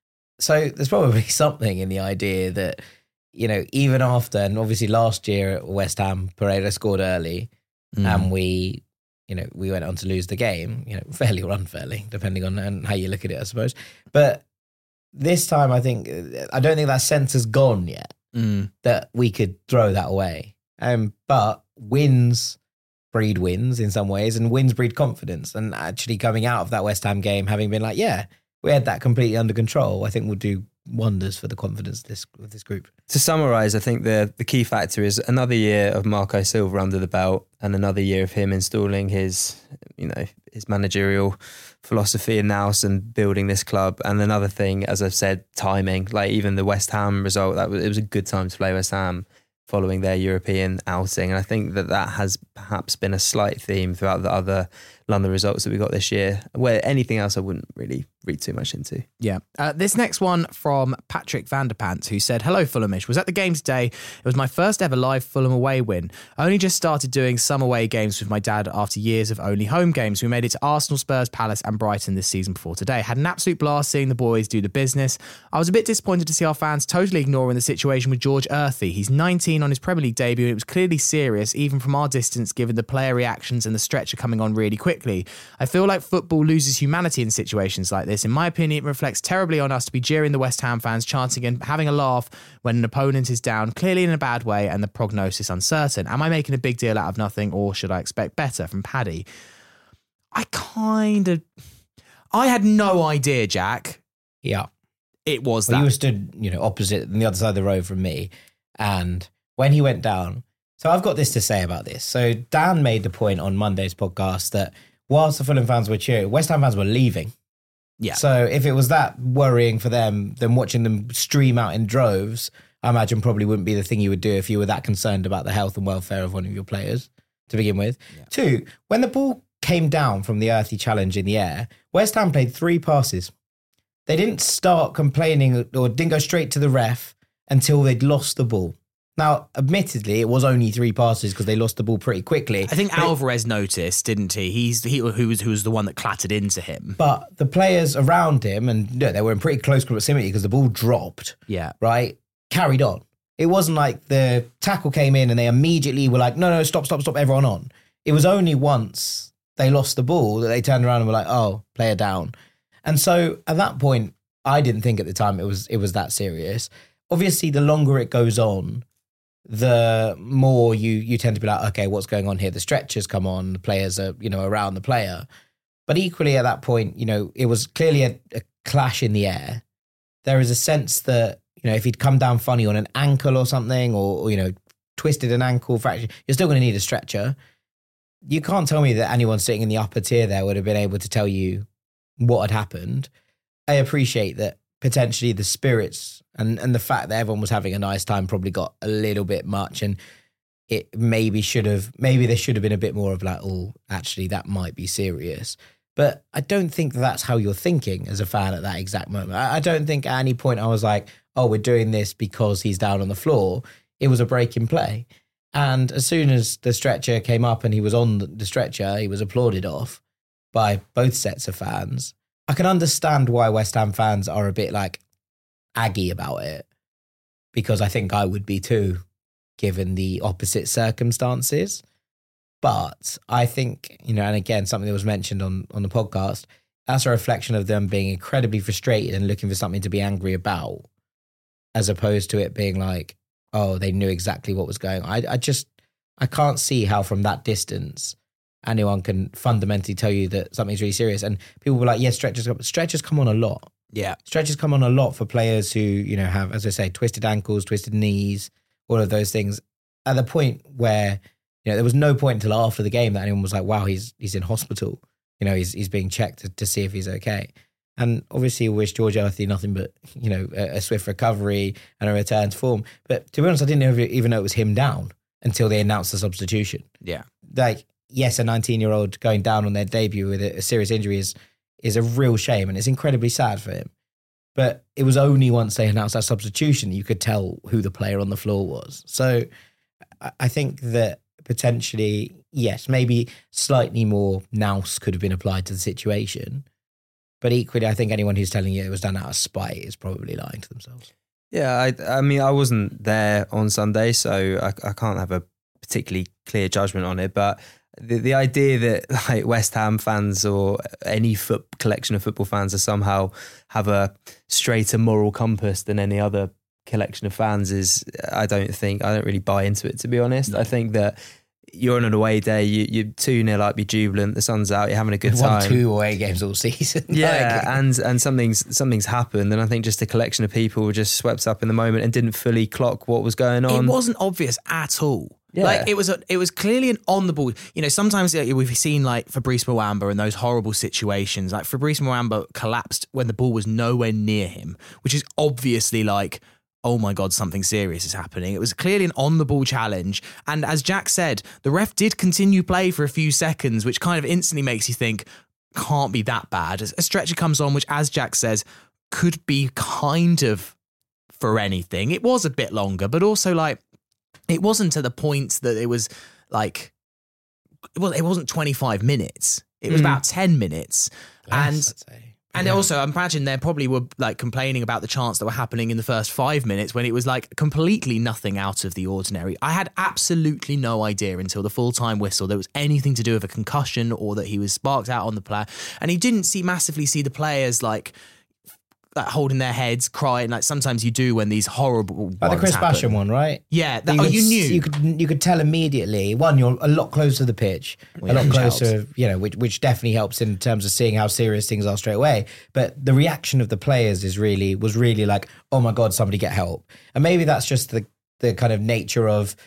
Speaker 8: So there's probably something in the idea that, you know, even after, and obviously last year at West Ham, Pereira scored early
Speaker 5: Mm.
Speaker 8: and we, you know, we went on to lose the game, you know, fairly or unfairly, depending on on how you look at it, I suppose. But this time, I think, I don't think that sense has gone yet
Speaker 5: Mm.
Speaker 8: that we could throw that away. Um, but wins breed wins in some ways, and wins breed confidence. And actually coming out of that West Ham game, having been like, yeah, we had that completely under control, I think will do wonders for the confidence of this, of this group.
Speaker 9: To summarise, I think the the key factor is another year of Marco Silva under the belt and another year of him installing his, you know, his managerial philosophy in Naus and building this club. And another thing, as I've said, timing. Like even the West Ham result, that was, it was a good time to play West Ham following their European outing. And I think that that has perhaps been a slight theme throughout the other London results that we got this year, where anything else I wouldn't really read too much into.
Speaker 5: Yeah. Uh, this next one from Patrick Vanderpants, who said, hello, Fulhamish. Was at the game today. It was my first ever live Fulham away win. I only just started doing some away games with my dad after years of only home games. We made it to Arsenal, Spurs, Palace and Brighton this season before today. Had an absolute blast seeing the boys do the business. I was a bit disappointed to see our fans totally ignoring the situation with George Earthy. He's nineteen on his Premier League debut and it was clearly serious, even from our distance, given the player reactions and the stretcher coming on really quickly. I feel like football loses humanity in situations like this. In my opinion, it reflects terribly on us to be jeering the West Ham fans, chanting and having a laugh when an opponent is down, clearly in a bad way and the prognosis uncertain. Am I making a big deal out of nothing or should I expect better? From Paddy. I kind of... I had no idea, Jack.
Speaker 8: Yeah.
Speaker 5: It was
Speaker 8: well,
Speaker 5: that.
Speaker 8: you were stood, you know, opposite on the other side of the road from me. And when he went down, so I've got this to say about this. So Dan made the point on Monday's podcast that whilst the Fulham fans were cheering, West Ham fans were leaving.
Speaker 5: Yeah.
Speaker 8: So if it was that worrying for them, then watching them stream out in droves, I imagine probably wouldn't be the thing you would do if you were that concerned about the health and welfare of one of your players to begin with. Yeah. Two, when the ball came down from the Earthy challenge in the air, West Ham played three passes. They didn't start complaining or didn't go straight to the ref until they'd lost the ball. Now, admittedly, it was only three passes because they lost the ball pretty quickly.
Speaker 5: I think Alvarez noticed, didn't he? He's he who was who was the one that clattered into him.
Speaker 8: But the players around him, and you know, they were in pretty close proximity because the ball dropped.
Speaker 5: Yeah.
Speaker 8: Right? Carried on. It wasn't like the tackle came in and they immediately were like, no, no, stop, stop, stop, everyone on. It was only once they lost the ball that they turned around and were like, oh, player down. And so at that point, I didn't think at the time it was it was that serious. Obviously, the longer it goes on, the more you you tend to be like, okay, what's going on here? The stretchers come on, the players are, you know, around the player. But equally at that point, you know, it was clearly a, a clash in the air. there is a sense that, you know, if he'd come down funny on an ankle or something, or, or you know, twisted an ankle, fracture, you're still going to need a stretcher. You can't tell me that anyone sitting in the upper tier there would have been able to tell you what had happened. I appreciate that potentially the spirits and, and the fact that everyone was having a nice time probably got a little bit much, and it maybe should have, maybe there should have been a bit more of like, oh, actually that might be serious. But I don't think that that's how you're thinking as a fan at that exact moment. I, I don't think at any point I was like, oh, we're doing this because he's down on the floor. It was a break in play. And as soon as the stretcher came up and he was on the stretcher, he was applauded off by both sets of fans. I can understand why West Ham fans are a bit like aggy about it, because I think I would be too, given the opposite circumstances. But I think, you know, and again, something that was mentioned on, on the podcast, that's a reflection of them being incredibly frustrated and looking for something to be angry about, as opposed to it being like, oh, they knew exactly what was going on. I, I just, I can't see how from that distance anyone can fundamentally tell you that something's really serious. And people were like, yes, yeah, stretchers, stretchers come on a lot.
Speaker 5: Yeah.
Speaker 8: Stretchers come on a lot for players who, you know, have, as I say, twisted ankles, twisted knees, all of those things. At the point where, you know, there was no point until after the game that anyone was like, wow, he's he's in hospital. You know, he's he's being checked to, to see if he's okay. And obviously we wish George Earthy nothing but, you know, a, a swift recovery and a return to form. But to be honest, I didn't ever, even know it was him down until they announced the substitution.
Speaker 5: Yeah.
Speaker 8: Like, yes, a nineteen-year-old going down on their debut with a, a serious injury is is a real shame, and it's incredibly sad for him. But it was only once they announced that substitution that you could tell who the player on the floor was. So I think that potentially, yes, maybe slightly more nous could have been applied to the situation. But equally, I think anyone who's telling you it was done out of spite is probably lying to themselves.
Speaker 9: Yeah, I, I mean, I wasn't there on Sunday, so I, I can't have a particularly clear judgment on it. But the, the idea that like West Ham fans or any foot, collection of football fans are somehow have a straighter moral compass than any other collection of fans is, I don't think, I don't really buy into it, to be honest. No. I think that you're on an away day, you, you're two nil up, you're jubilant, the sun's out, you're having a good
Speaker 8: We've
Speaker 9: time.
Speaker 8: Won two away games all season.
Speaker 9: Yeah, and and something's something's happened, and I think just a collection of people were just swept up in the moment and didn't fully clock what was going on.
Speaker 5: It wasn't obvious at all.
Speaker 9: Yeah.
Speaker 5: Like it was, a, it was clearly an on the ball. You know, sometimes we've seen like Fabrice Muamba in those horrible situations. Like Fabrice Muamba collapsed when the ball was nowhere near him, which is obviously like, oh my God, something serious is happening. It was clearly an on-the-ball challenge. And as Jack said, the ref did continue play for a few seconds, which kind of instantly makes you think, can't be that bad. A stretcher comes on, which, as Jack says, could be kind of for anything. It was a bit longer, but also like, it wasn't to the point that it was like, well, it wasn't twenty-five minutes. It was mm. about ten minutes.
Speaker 8: Less,
Speaker 5: and
Speaker 8: I'd say.
Speaker 5: And
Speaker 8: yeah.
Speaker 5: also, I imagine they probably were like complaining about the chants that were happening in the first five minutes when it was like completely nothing out of the ordinary. I had absolutely no idea until the full-time whistle there was anything to do with a concussion or that he was sparked out on the play. And he didn't see massively see the players like, like holding their heads, crying like sometimes you do when these horrible
Speaker 8: like the Chris
Speaker 5: happen.
Speaker 8: Basham one, right?
Speaker 5: Yeah, that,
Speaker 8: you
Speaker 5: oh,
Speaker 8: could,
Speaker 5: you knew
Speaker 8: you could you could tell immediately. One, you're a lot closer to the pitch, well, a lot closer, helps. you know, which which definitely helps in terms of seeing how serious things are straight away. But the reaction of the players is really was really like, oh my God, somebody get help. And maybe that's just the the kind of nature of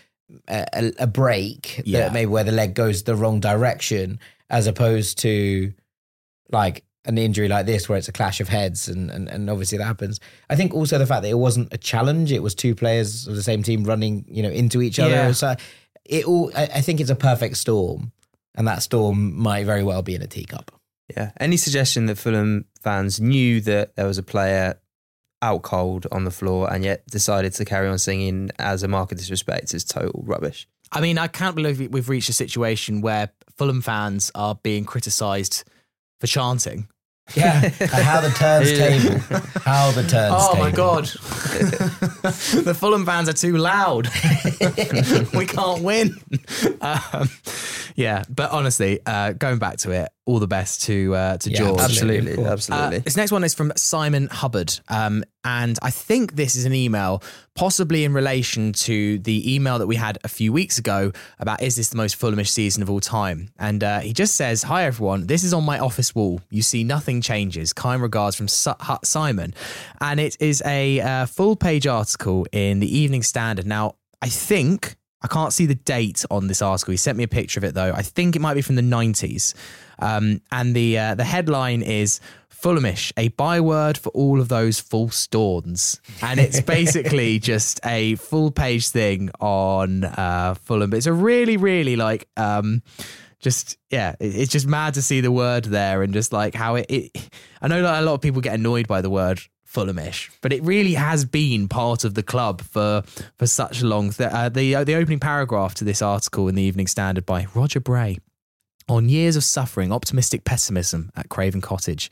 Speaker 8: a, a break,
Speaker 5: yeah.
Speaker 8: that maybe where the leg goes the wrong direction, as opposed to like an injury like this where it's a clash of heads and, and, and obviously that happens. I think also the fact that it wasn't a challenge, it was two players of the same team running, you know, into each other.
Speaker 5: Yeah.
Speaker 8: So it all, I, I think it's a perfect storm, and that storm might very well be in a teacup.
Speaker 9: Yeah. Any suggestion that Fulham fans knew that there was a player out cold on the floor and yet decided to carry on singing as a mark of disrespect is total rubbish.
Speaker 5: I mean, I can't believe we've reached a situation where Fulham fans are being criticised for chanting.
Speaker 8: Yeah, how the turns table. How the turns
Speaker 5: oh
Speaker 8: table.
Speaker 5: my God. The Fulham fans are too loud. We can't win. Um, Yeah, but honestly, uh, going back to it, all the best to uh, to
Speaker 8: Yeah,
Speaker 5: George.
Speaker 9: Absolutely, absolutely.
Speaker 5: Uh, this next one is from Simon Hubbard, um, and I think this is an email possibly in relation to the email that we had a few weeks ago about is this the most Fulhamish season of all time? And uh, he just says, "Hi everyone, this is on my office wall. You see nothing changes. Kind regards from Su- H- Simon," and it is a uh, full page article in the Evening Standard. Now, I think. I can't see the date on this article. He sent me a picture of it though. I think it might be from the nineties. Um, and the uh, the headline is Fulhamish, a byword for all of those false dawns. And it's basically just a full page thing on uh, Fulham. It's a really, really like, um, just, yeah, it, it's just mad to see the word there and just like how it, it I know that a lot of people get annoyed by the word Fulhamish, but it really has been part of the club for for such long. Th- uh, the uh, the opening paragraph to this article in the Evening Standard by Roger Bray on years of suffering, optimistic pessimism at Craven Cottage.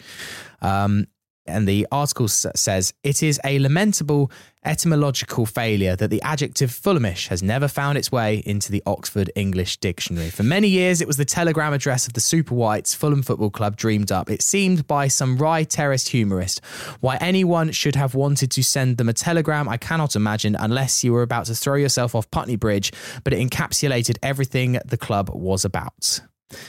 Speaker 5: Um, and the article s- says, it is a lamentable etymological failure that the adjective Fulhamish has never found its way into the Oxford English Dictionary. For many years, it was the telegram address of the Super Whites Fulham Football Club dreamed up, it seemed, by some wry terraced humorist. Why anyone should have wanted to send them a telegram, I cannot imagine, unless you were about to throw yourself off Putney Bridge, but it encapsulated everything the club was about.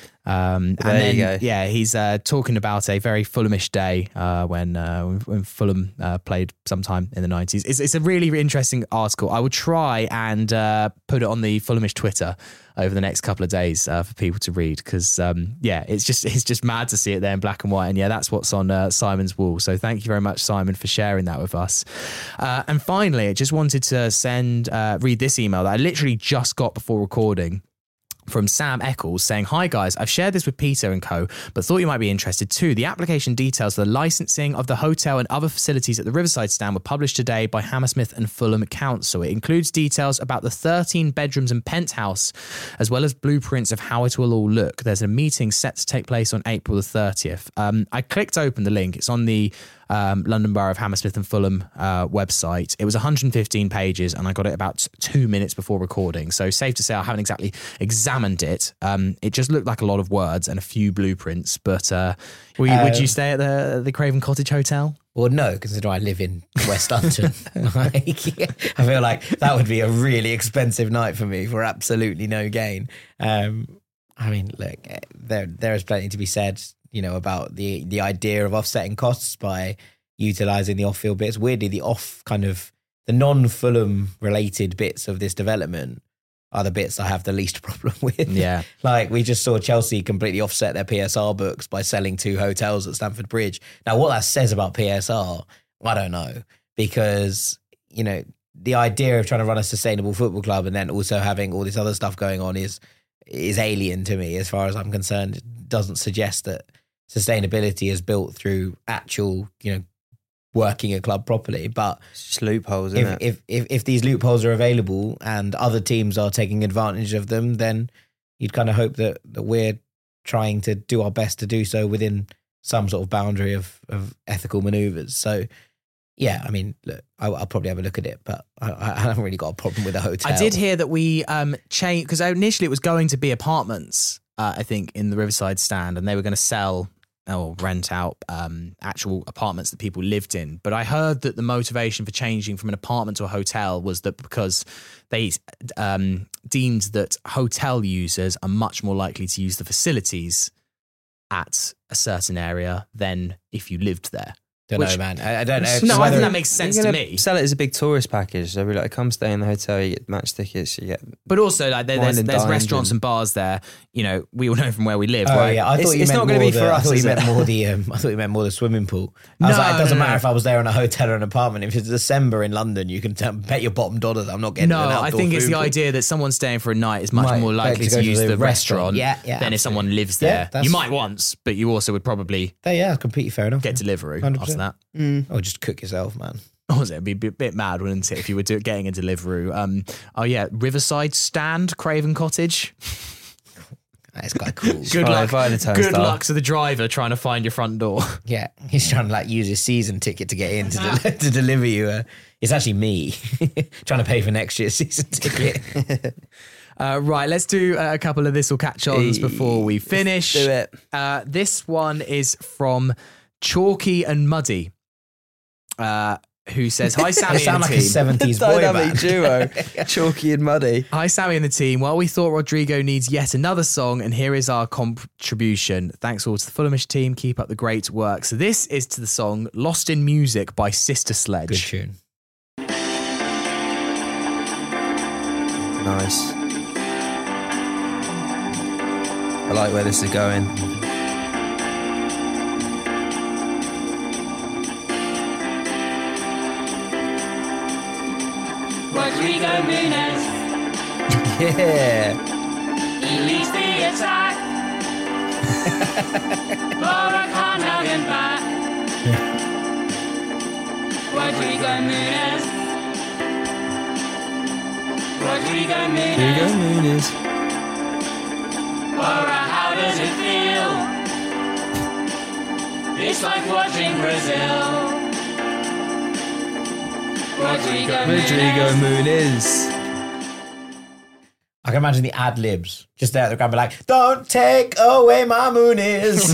Speaker 5: Um,
Speaker 9: There
Speaker 5: and then,
Speaker 9: you go.
Speaker 5: yeah, he's uh, talking about a very Fulhamish day uh, when, uh, when Fulham uh, played sometime in the nineties. It's, it's a really interesting article. I will try and uh, put it on the Fulhamish Twitter over the next couple of days uh, for people to read because, um, yeah, it's just it's just mad to see it there in black and white. And yeah, that's what's on uh, Simon's wall. So thank you very much, Simon, for sharing that with us. Uh, and finally, I just wanted to send uh, read this email that I literally just got before recording. From Sam Eccles saying, hi guys, I've shared this with Peter and co, but thought you might be interested too. The application details for the licensing of the hotel and other facilities at the Riverside stand were published today by Hammersmith and Fulham Council. It includes details about the thirteen bedrooms and penthouse, as well as blueprints of how it will all look. There's a meeting set to take place on April the thirtieth. Um, I clicked open the link. It's on the Um, London Borough of Hammersmith and Fulham uh, website. It was one hundred fifteen pages and I got it about two minutes before recording. So safe to say I haven't exactly examined it. Um, it just looked like a lot of words and a few blueprints. But uh, were you, would you stay at the the Craven Cottage Hotel?
Speaker 8: Well, no, considering I live in West London. Like, yeah, I feel like that would be a really expensive night for me for absolutely no gain. Um, I mean, look, there there is plenty to be said, you know, about the the idea of offsetting costs by utilising the off-field bits. Weirdly, the off kind of, the non-Fulham related bits of this development are the bits I have the least problem with.
Speaker 5: Yeah.
Speaker 8: Like we just saw Chelsea completely offset their P S R books by selling two hotels at Stamford Bridge. Now, what that says about P S R, I don't know, because, you know, the idea of trying to run a sustainable football club and then also having all this other stuff going on is is alien to me as far as I'm concerned. It doesn't suggest that sustainability is built through actual, you know, working a club properly. But
Speaker 9: It's just loopholes, isn't
Speaker 8: if,
Speaker 9: it?
Speaker 8: if if if these loopholes are available and other teams are taking advantage of them, then you'd kind of hope that, that we're trying to do our best to do so within some sort of boundary of, of ethical manoeuvres. So, yeah, I mean, look, I'll, I'll probably have a look at it, but I, I haven't really got a problem with a hotel.
Speaker 5: I did hear that we um, changed, because initially it was going to be apartments, uh, I think, in the Riverside stand, and they were going to sell or rent out um, actual apartments that people lived in. But I heard that the motivation for changing from an apartment to a hotel was that because they um, deemed that hotel users are much more likely to use the facilities at a certain area than if you lived there.
Speaker 8: Don't
Speaker 5: Which-
Speaker 8: know, man. I, I don't know.
Speaker 5: No, I
Speaker 8: whether-
Speaker 5: think that makes sense
Speaker 9: You're
Speaker 5: to
Speaker 9: gonna
Speaker 5: me.
Speaker 9: Sell it as a big tourist package. So we're like, come stay in the hotel, you get match tickets, you get.
Speaker 5: But also, like, there,
Speaker 9: Wine
Speaker 5: there's,
Speaker 9: and
Speaker 5: there's
Speaker 9: dined
Speaker 5: restaurants
Speaker 9: and-
Speaker 5: and bars there. You know, we all know from where we live.
Speaker 8: Oh
Speaker 5: right?
Speaker 8: yeah, I
Speaker 9: It's-
Speaker 8: thought you
Speaker 9: it's
Speaker 8: meant
Speaker 9: not gonna
Speaker 8: more
Speaker 9: be
Speaker 8: the,
Speaker 9: for
Speaker 8: I
Speaker 9: us,
Speaker 8: thought you
Speaker 9: is
Speaker 8: meant
Speaker 9: it?
Speaker 8: more the. Um, I thought you meant more the swimming pool. I was
Speaker 5: No,
Speaker 8: like, it doesn't
Speaker 5: no,
Speaker 8: matter
Speaker 5: no.
Speaker 8: if I was there in a hotel or an apartment. If it's December in London, you can t- bet your bottom dollar that I'm not getting.
Speaker 5: No,
Speaker 8: an
Speaker 5: I
Speaker 8: outdoor
Speaker 5: think it's the
Speaker 8: swimming pool.
Speaker 5: idea that someone staying for a night is much
Speaker 8: Might
Speaker 5: more
Speaker 8: like
Speaker 5: likely
Speaker 8: to
Speaker 5: to,
Speaker 8: go to
Speaker 5: use
Speaker 8: the
Speaker 5: the
Speaker 8: restaurant.
Speaker 5: restaurant,
Speaker 8: Yeah, yeah,
Speaker 5: than if someone
Speaker 8: absolutely.
Speaker 5: lives
Speaker 8: Yeah,
Speaker 5: there.
Speaker 8: that's-
Speaker 5: You might once, but you also would probably
Speaker 8: Yeah, yeah, completely fair enough.
Speaker 5: get delivery
Speaker 8: one hundred
Speaker 5: after
Speaker 8: percent.
Speaker 5: that.
Speaker 8: Or just cook yourself, man.
Speaker 5: Or was it? It'd be a bit, bit mad, wouldn't it, if you were do, getting a delivery? Um, oh yeah, Riverside stand, Craven Cottage.
Speaker 8: That's quite cool.
Speaker 5: Good
Speaker 9: Via-
Speaker 5: luck.
Speaker 9: via the
Speaker 5: Good
Speaker 9: turnstile.
Speaker 5: luck to the driver trying to find your front door.
Speaker 8: Yeah, he's trying to like use his season ticket to get in to, del- to deliver you. A, it's actually me trying to pay for next year's season ticket.
Speaker 5: Uh, right, let's do uh, a couple of this will catch ons before we finish.
Speaker 9: do it.
Speaker 5: Uh, this one is from Chalky and Muddy, uh, who says, "Hi Sammy
Speaker 8: They sound
Speaker 5: and the
Speaker 8: like a
Speaker 5: team."
Speaker 8: seventies boy
Speaker 9: Dynamic
Speaker 8: band.
Speaker 9: duo, Chalky and Muddy.
Speaker 5: Hi Sammy and the team. Well, we thought Rodrigo needs yet another song, and here is our contribution. Thanks all to the Fulhamish team. Keep up the great work. So this is to the song "Lost in Music" by Sister Sledge.
Speaker 8: Good tune.
Speaker 9: Nice. I like where this is going.
Speaker 11: Rodrigo Muniz,
Speaker 9: Yeah.
Speaker 11: he leads the attack. Laura Carnell back. Rodrigo Muniz. Rodrigo
Speaker 9: Here you go,
Speaker 11: Muniz.
Speaker 9: Muniz.
Speaker 11: Laura, how does it feel? It's like watching Brazil. Rodrigo
Speaker 9: Rodrigo
Speaker 11: Muniz.
Speaker 9: Muniz.
Speaker 8: I can imagine the ad libs just there at the ground, be like, "Don't take away my Muniz."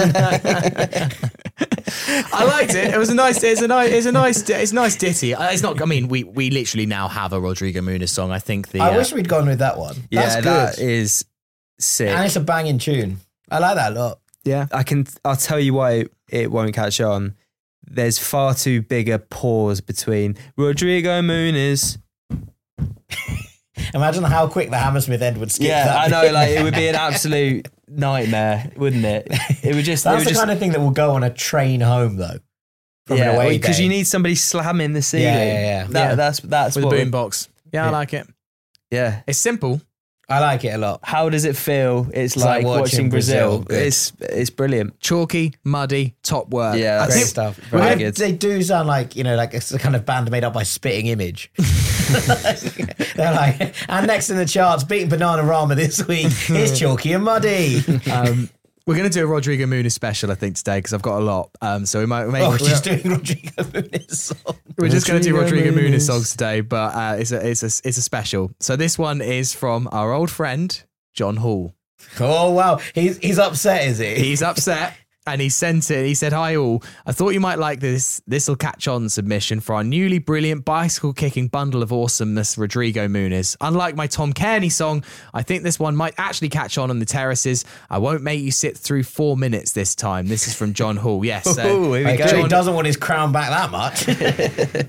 Speaker 5: I liked it. It was a nice. It's a nice. It's a nice. It's a nice ditty. Uh, It's not. I mean, we we literally now have a Rodrigo Muniz song. I think the.
Speaker 8: I
Speaker 5: uh,
Speaker 8: wish we'd gone with that one.
Speaker 9: Yeah,
Speaker 8: That's good.
Speaker 9: that is sick.
Speaker 8: And it's a banging tune. I like that a lot.
Speaker 5: Yeah,
Speaker 9: I can. I'll tell you why it won't catch on. There's far too big a pause between Rodrigo Muniz.
Speaker 8: Imagine how quick the Hammersmith end would skip
Speaker 9: Yeah,
Speaker 8: that.
Speaker 9: I know. Like it would be an absolute nightmare, wouldn't it? It would just.
Speaker 8: That's
Speaker 9: it would
Speaker 8: the
Speaker 9: just,
Speaker 8: kind of thing that will go on a train home, though. From an
Speaker 9: yeah,
Speaker 8: away
Speaker 9: because
Speaker 8: day.
Speaker 9: you need somebody slamming the ceiling.
Speaker 8: Yeah, yeah, yeah.
Speaker 9: That,
Speaker 5: Yeah.
Speaker 9: That's that's
Speaker 5: with a
Speaker 9: what
Speaker 5: boombox. Yeah, I
Speaker 8: Yeah.
Speaker 5: like it.
Speaker 9: Yeah.
Speaker 5: It's simple.
Speaker 8: I like it a lot.
Speaker 9: How does it feel? It's,
Speaker 8: It's
Speaker 9: like,
Speaker 8: like watching
Speaker 9: watching Brazil.
Speaker 8: Brazil. Good.
Speaker 9: It's it's brilliant.
Speaker 5: Chalky, muddy, top work.
Speaker 9: Yeah,
Speaker 5: I
Speaker 8: Great
Speaker 5: think
Speaker 8: stuff.
Speaker 9: very
Speaker 8: Well,
Speaker 9: good.
Speaker 8: They do sound like, you know, like it's a kind of band made up by Spitting Image. They're like, and next in the charts, beating Bananarama this week is Chalky and Muddy.
Speaker 5: um, we're going to do a Rodrigo Muniz special, I think, today because I've got a lot. Um, so we might. Maybe,
Speaker 8: Oh,
Speaker 5: we're,
Speaker 8: she's doing Rodrigo Muniz song.
Speaker 5: we're just going to do
Speaker 9: Rodrigo
Speaker 5: Rodrigo Muniz
Speaker 9: Muniz.
Speaker 5: songs today, but uh, it's a it's a it's a special. So this one is from our old friend John Hall.
Speaker 8: Oh, wow. He's he's upset, is he?
Speaker 5: He's upset. And he sent it. He said, "Hi all. I thought you might like this. This'll catch on submission for our newly brilliant bicycle kicking bundle of awesomeness, Rodrigo Muniz. Unlike my Tom Kearney song, I think this one might actually catch on on the terraces. I won't make you sit through four minutes this time." This is from John Hall. Yes. So,
Speaker 9: Ooh, here we
Speaker 8: Like,
Speaker 9: go.
Speaker 8: He doesn't want his crown back that much.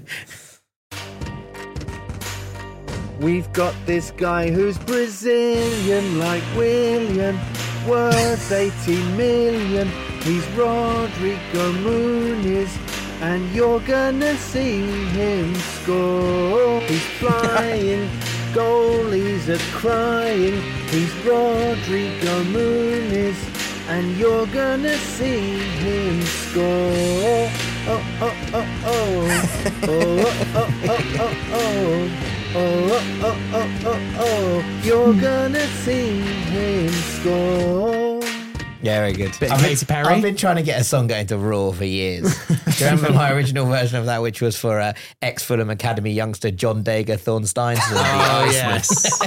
Speaker 12: We've got this guy who's Brazilian like William, worth eighty million. He's Rodrigo Muniz, and you're gonna see him score. He's flying, goalies are crying. He's Rodrigo Muniz, and you're gonna see him score. Oh, oh, oh, oh. Oh, oh, oh, oh, oh, oh. Oh, oh, oh, oh, oh, you're gonna see him score.
Speaker 8: Yeah, very good.
Speaker 5: Bit of
Speaker 8: I've been-
Speaker 5: Katy Perry.
Speaker 8: I've been trying to get a song going to Raw for years. Do you remember my original version of that, which was for uh, ex-Fulham Academy youngster John Dagger Thornstein?
Speaker 5: oh, yes.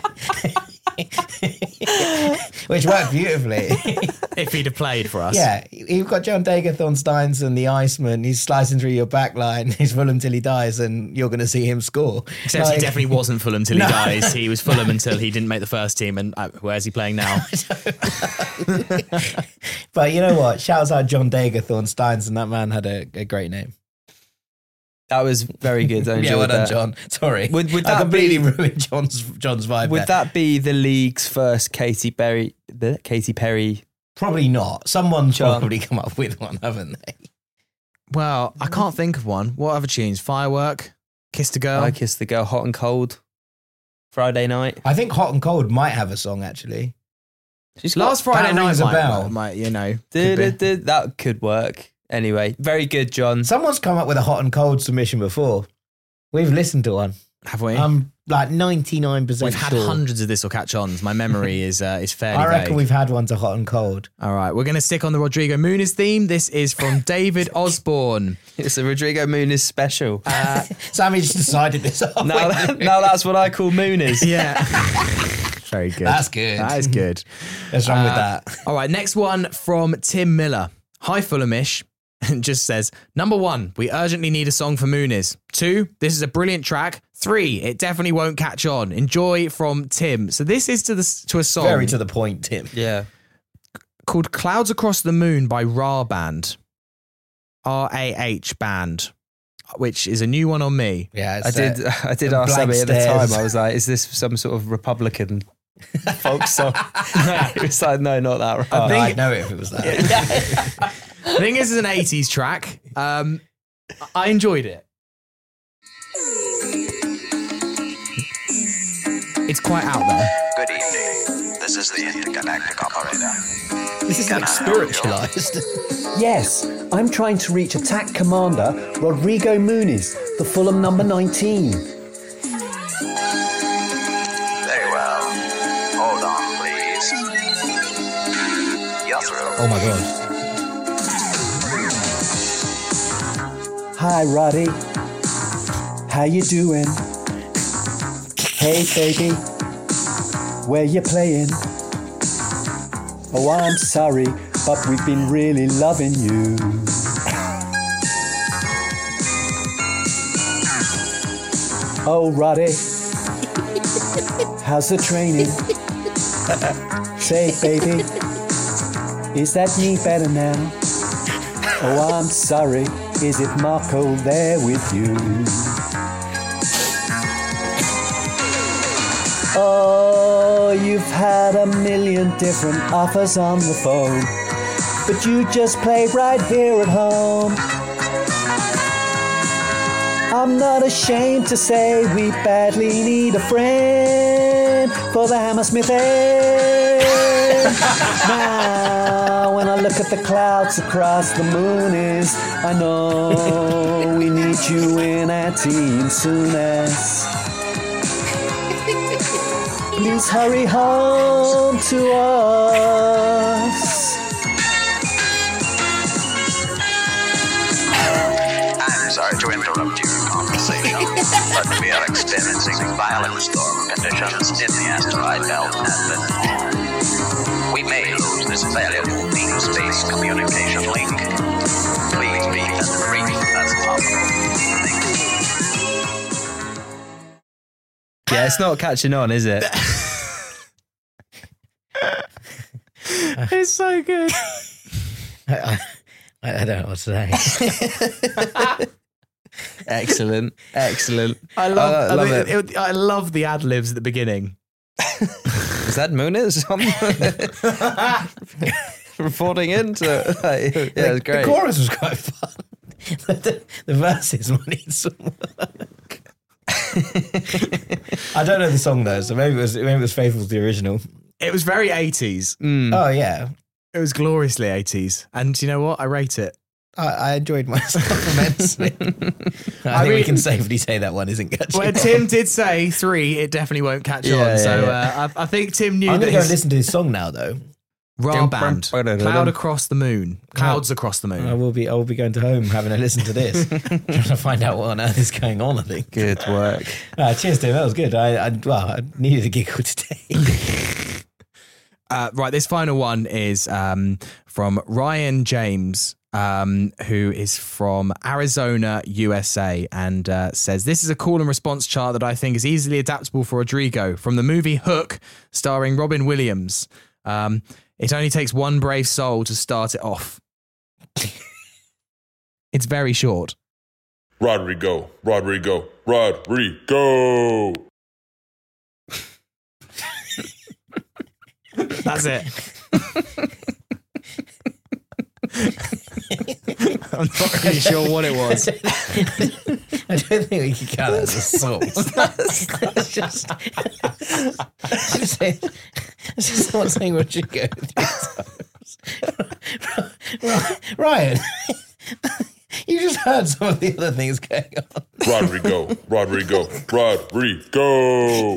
Speaker 8: Which worked beautifully.
Speaker 5: If he'd have played for us.
Speaker 8: Yeah, you've got John Dagger Thornsteins and the Iceman. He's slicing through your back line. He's Fulham till he dies, and you're going to see him score.
Speaker 5: Except
Speaker 8: Like-
Speaker 5: he definitely wasn't Fulham till he
Speaker 8: No.
Speaker 5: dies. He was Fulham until he didn't make the first team. And uh, where's he playing now?
Speaker 8: But you know what? Shouts out John Dagger Thornsteins, and that man had a, a great name.
Speaker 9: That was very good. I enjoyed
Speaker 8: Yeah, well done,
Speaker 9: that.
Speaker 8: John. Sorry.
Speaker 9: Would, would
Speaker 8: I
Speaker 9: that
Speaker 8: completely
Speaker 9: be,
Speaker 8: ruined John's John's vibe
Speaker 9: Would
Speaker 8: there.
Speaker 9: that be the league's first Katy Perry? The Katy Perry.
Speaker 8: Probably not. Someone's
Speaker 9: John.
Speaker 8: probably come up with one, haven't they?
Speaker 5: Well, I can't think of one. What other tunes? Firework? Kissed a Girl?
Speaker 9: I Kissed the Girl. Hot and Cold. Friday night.
Speaker 8: I think Hot and Cold might have a song, actually.
Speaker 9: She's
Speaker 5: Last
Speaker 8: That
Speaker 5: Friday night
Speaker 8: rings a
Speaker 5: might,
Speaker 8: bell.
Speaker 5: might, might, you know.
Speaker 9: Du-
Speaker 5: could be.
Speaker 9: du- du- that could work. Anyway, very good, John.
Speaker 8: Someone's come up with a Hot and Cold submission before. We've listened to one.
Speaker 5: Have we?
Speaker 8: I'm like ninety-nine percent
Speaker 5: We've had
Speaker 8: sure.
Speaker 5: hundreds of This Will Catch Ons. My memory is uh, is fairly
Speaker 8: I reckon
Speaker 5: vague.
Speaker 8: we've had one to Hot and Cold.
Speaker 5: All right, we're going to stick on the Rodrigo Muniz theme. This is from David Osborne.
Speaker 9: It's a Rodrigo Muniz special.
Speaker 5: Uh,
Speaker 8: Sammy just decided this.
Speaker 9: now, that, now that's what I call Muniz.
Speaker 5: Yeah. Very good.
Speaker 8: That's good.
Speaker 5: That is good.
Speaker 8: What's wrong with
Speaker 5: Uh,
Speaker 8: that?
Speaker 5: All right, next one from Tim Miller. Hi, Fulhamish. And just says, number one, we urgently need a song for Muniz. Two, this is a brilliant track. Three, it definitely won't catch on. Enjoy from Tim. So this is to the to a song.
Speaker 8: Very to the point, Tim.
Speaker 9: Yeah.
Speaker 5: Called Clouds Across the Moon by Ra Band. R A H Band. Which is a new one on me.
Speaker 8: Yeah,
Speaker 9: I did.
Speaker 8: uh,
Speaker 9: I did
Speaker 8: the
Speaker 9: ask
Speaker 8: blank
Speaker 9: Sammy at the
Speaker 8: stares.
Speaker 9: time. I was like, "Is this some sort of Republican folk song?" It was like, "No, not that." Right.
Speaker 8: I
Speaker 5: think-
Speaker 8: I'd know it if it was that.
Speaker 5: I think this is an eighties track. Um, I enjoyed it. It's quite out there.
Speaker 13: Good evening. This is the intergalactic operator.
Speaker 8: This is like spiritualized.
Speaker 14: Yes, I'm trying to reach Attack Commander Rodrigo Muniz, the Fulham number nineteen.
Speaker 13: Very well. Hold on, please. You're through.
Speaker 8: Oh my god.
Speaker 14: Hi, Roddy. How you doing? Hey, baby. Where you playing? Oh, I'm sorry, but we've been really loving you. Oh, Roddy. How's the training? Say, baby. Is that me better now? Oh, I'm sorry. Is it Marco there with you? Oh, you've had a million different offers on the phone, but you just play right here at home. I'm not ashamed to say we badly need a friend for the Hammersmith end. Now, when I look at the clouds across the moon is, I know we need you in our team soon as. Please hurry home to us.
Speaker 13: I'm sorry to interrupt your conversation, but we are experiencing violent storm conditions in the asteroid belt at the We may lose this valuable deep space communication link. Please be as brief as possible.
Speaker 9: Yeah, it's not catching on, is it?
Speaker 5: It's so good.
Speaker 8: I, I, I don't know what to say.
Speaker 9: Excellent, excellent.
Speaker 5: I love,
Speaker 9: I
Speaker 5: I,
Speaker 9: love
Speaker 5: mean,
Speaker 9: it.
Speaker 5: it- I love the ad libs at the beginning.
Speaker 9: Is that Muniz reporting into? Like, yeah,
Speaker 8: the,
Speaker 9: it's great.
Speaker 8: The chorus was quite fun. the, the verses might need some work. I don't know the song though, so maybe it was maybe it was faithful to the original.
Speaker 5: It was very eighties.
Speaker 8: Oh yeah,
Speaker 5: It was gloriously eighties. And you know what? I rate it.
Speaker 8: I, I enjoyed myself immensely. I, think
Speaker 5: I
Speaker 8: we
Speaker 5: mean-
Speaker 8: can safely say that one isn't catching
Speaker 5: Well,
Speaker 8: on.
Speaker 5: Tim did say three, it definitely won't catch
Speaker 9: Yeah,
Speaker 5: on.
Speaker 9: yeah,
Speaker 5: so
Speaker 9: yeah.
Speaker 5: Uh, I, I think Tim knew
Speaker 8: I'm
Speaker 5: that
Speaker 8: going to go and
Speaker 5: his
Speaker 8: listen to this song now, though.
Speaker 5: Ra Band, Cloud Across the Moon, Clouds Across the Moon.
Speaker 8: I will be. I will be going to home having a listen to this, trying to find out what on earth is going on. I think.
Speaker 9: Good work.
Speaker 8: Uh, cheers, Tim. That was good. I, I well, I needed a giggle today.
Speaker 5: Uh, right, this final one is um, from Ryan James, um, who is from Arizona, U S A, and uh, says, this is a call and response chart that I think is easily adaptable for Rodrigo from the movie Hook, starring Robin Williams. Um, it only takes one brave soul to start it off. It's very short.
Speaker 15: Rodrigo, Rodrigo, Rodrigo.
Speaker 5: That's it. I'm not really sure what it was.
Speaker 8: I don't think we can count that as a song. That's just, it's just, it's just not saying what you go three times. Ryan, you just heard some of the other things going on.
Speaker 15: Rodrigo, Rodrigo, Rodrigo.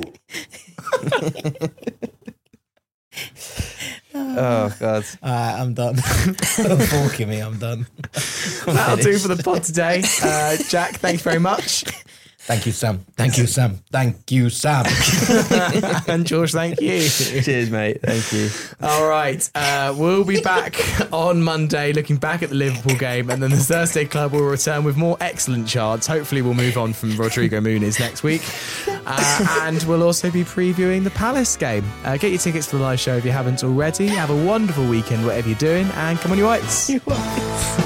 Speaker 9: Oh, God.
Speaker 8: All right, I'm done. Stop forking me, I'm done. I'm
Speaker 5: That'll do
Speaker 8: finished.
Speaker 5: for the pod today. Uh, Jack, thanks very much.
Speaker 8: Thank you, Sam. Thank you, Sam. Thank you, Sam.
Speaker 5: And George, thank you.
Speaker 9: Cheers, mate. Thank you.
Speaker 5: All right. Uh, we'll be back on Monday looking back at the Liverpool game, and then the Thursday Club will return with more excellent charts. Hopefully we'll move on from Rodrigo Muniz next week. Uh, and we'll also be previewing the Palace game. Uh, get your tickets for the live show if you haven't already. Have a wonderful weekend, whatever you're doing, and come on, you Whites.
Speaker 8: You Whites.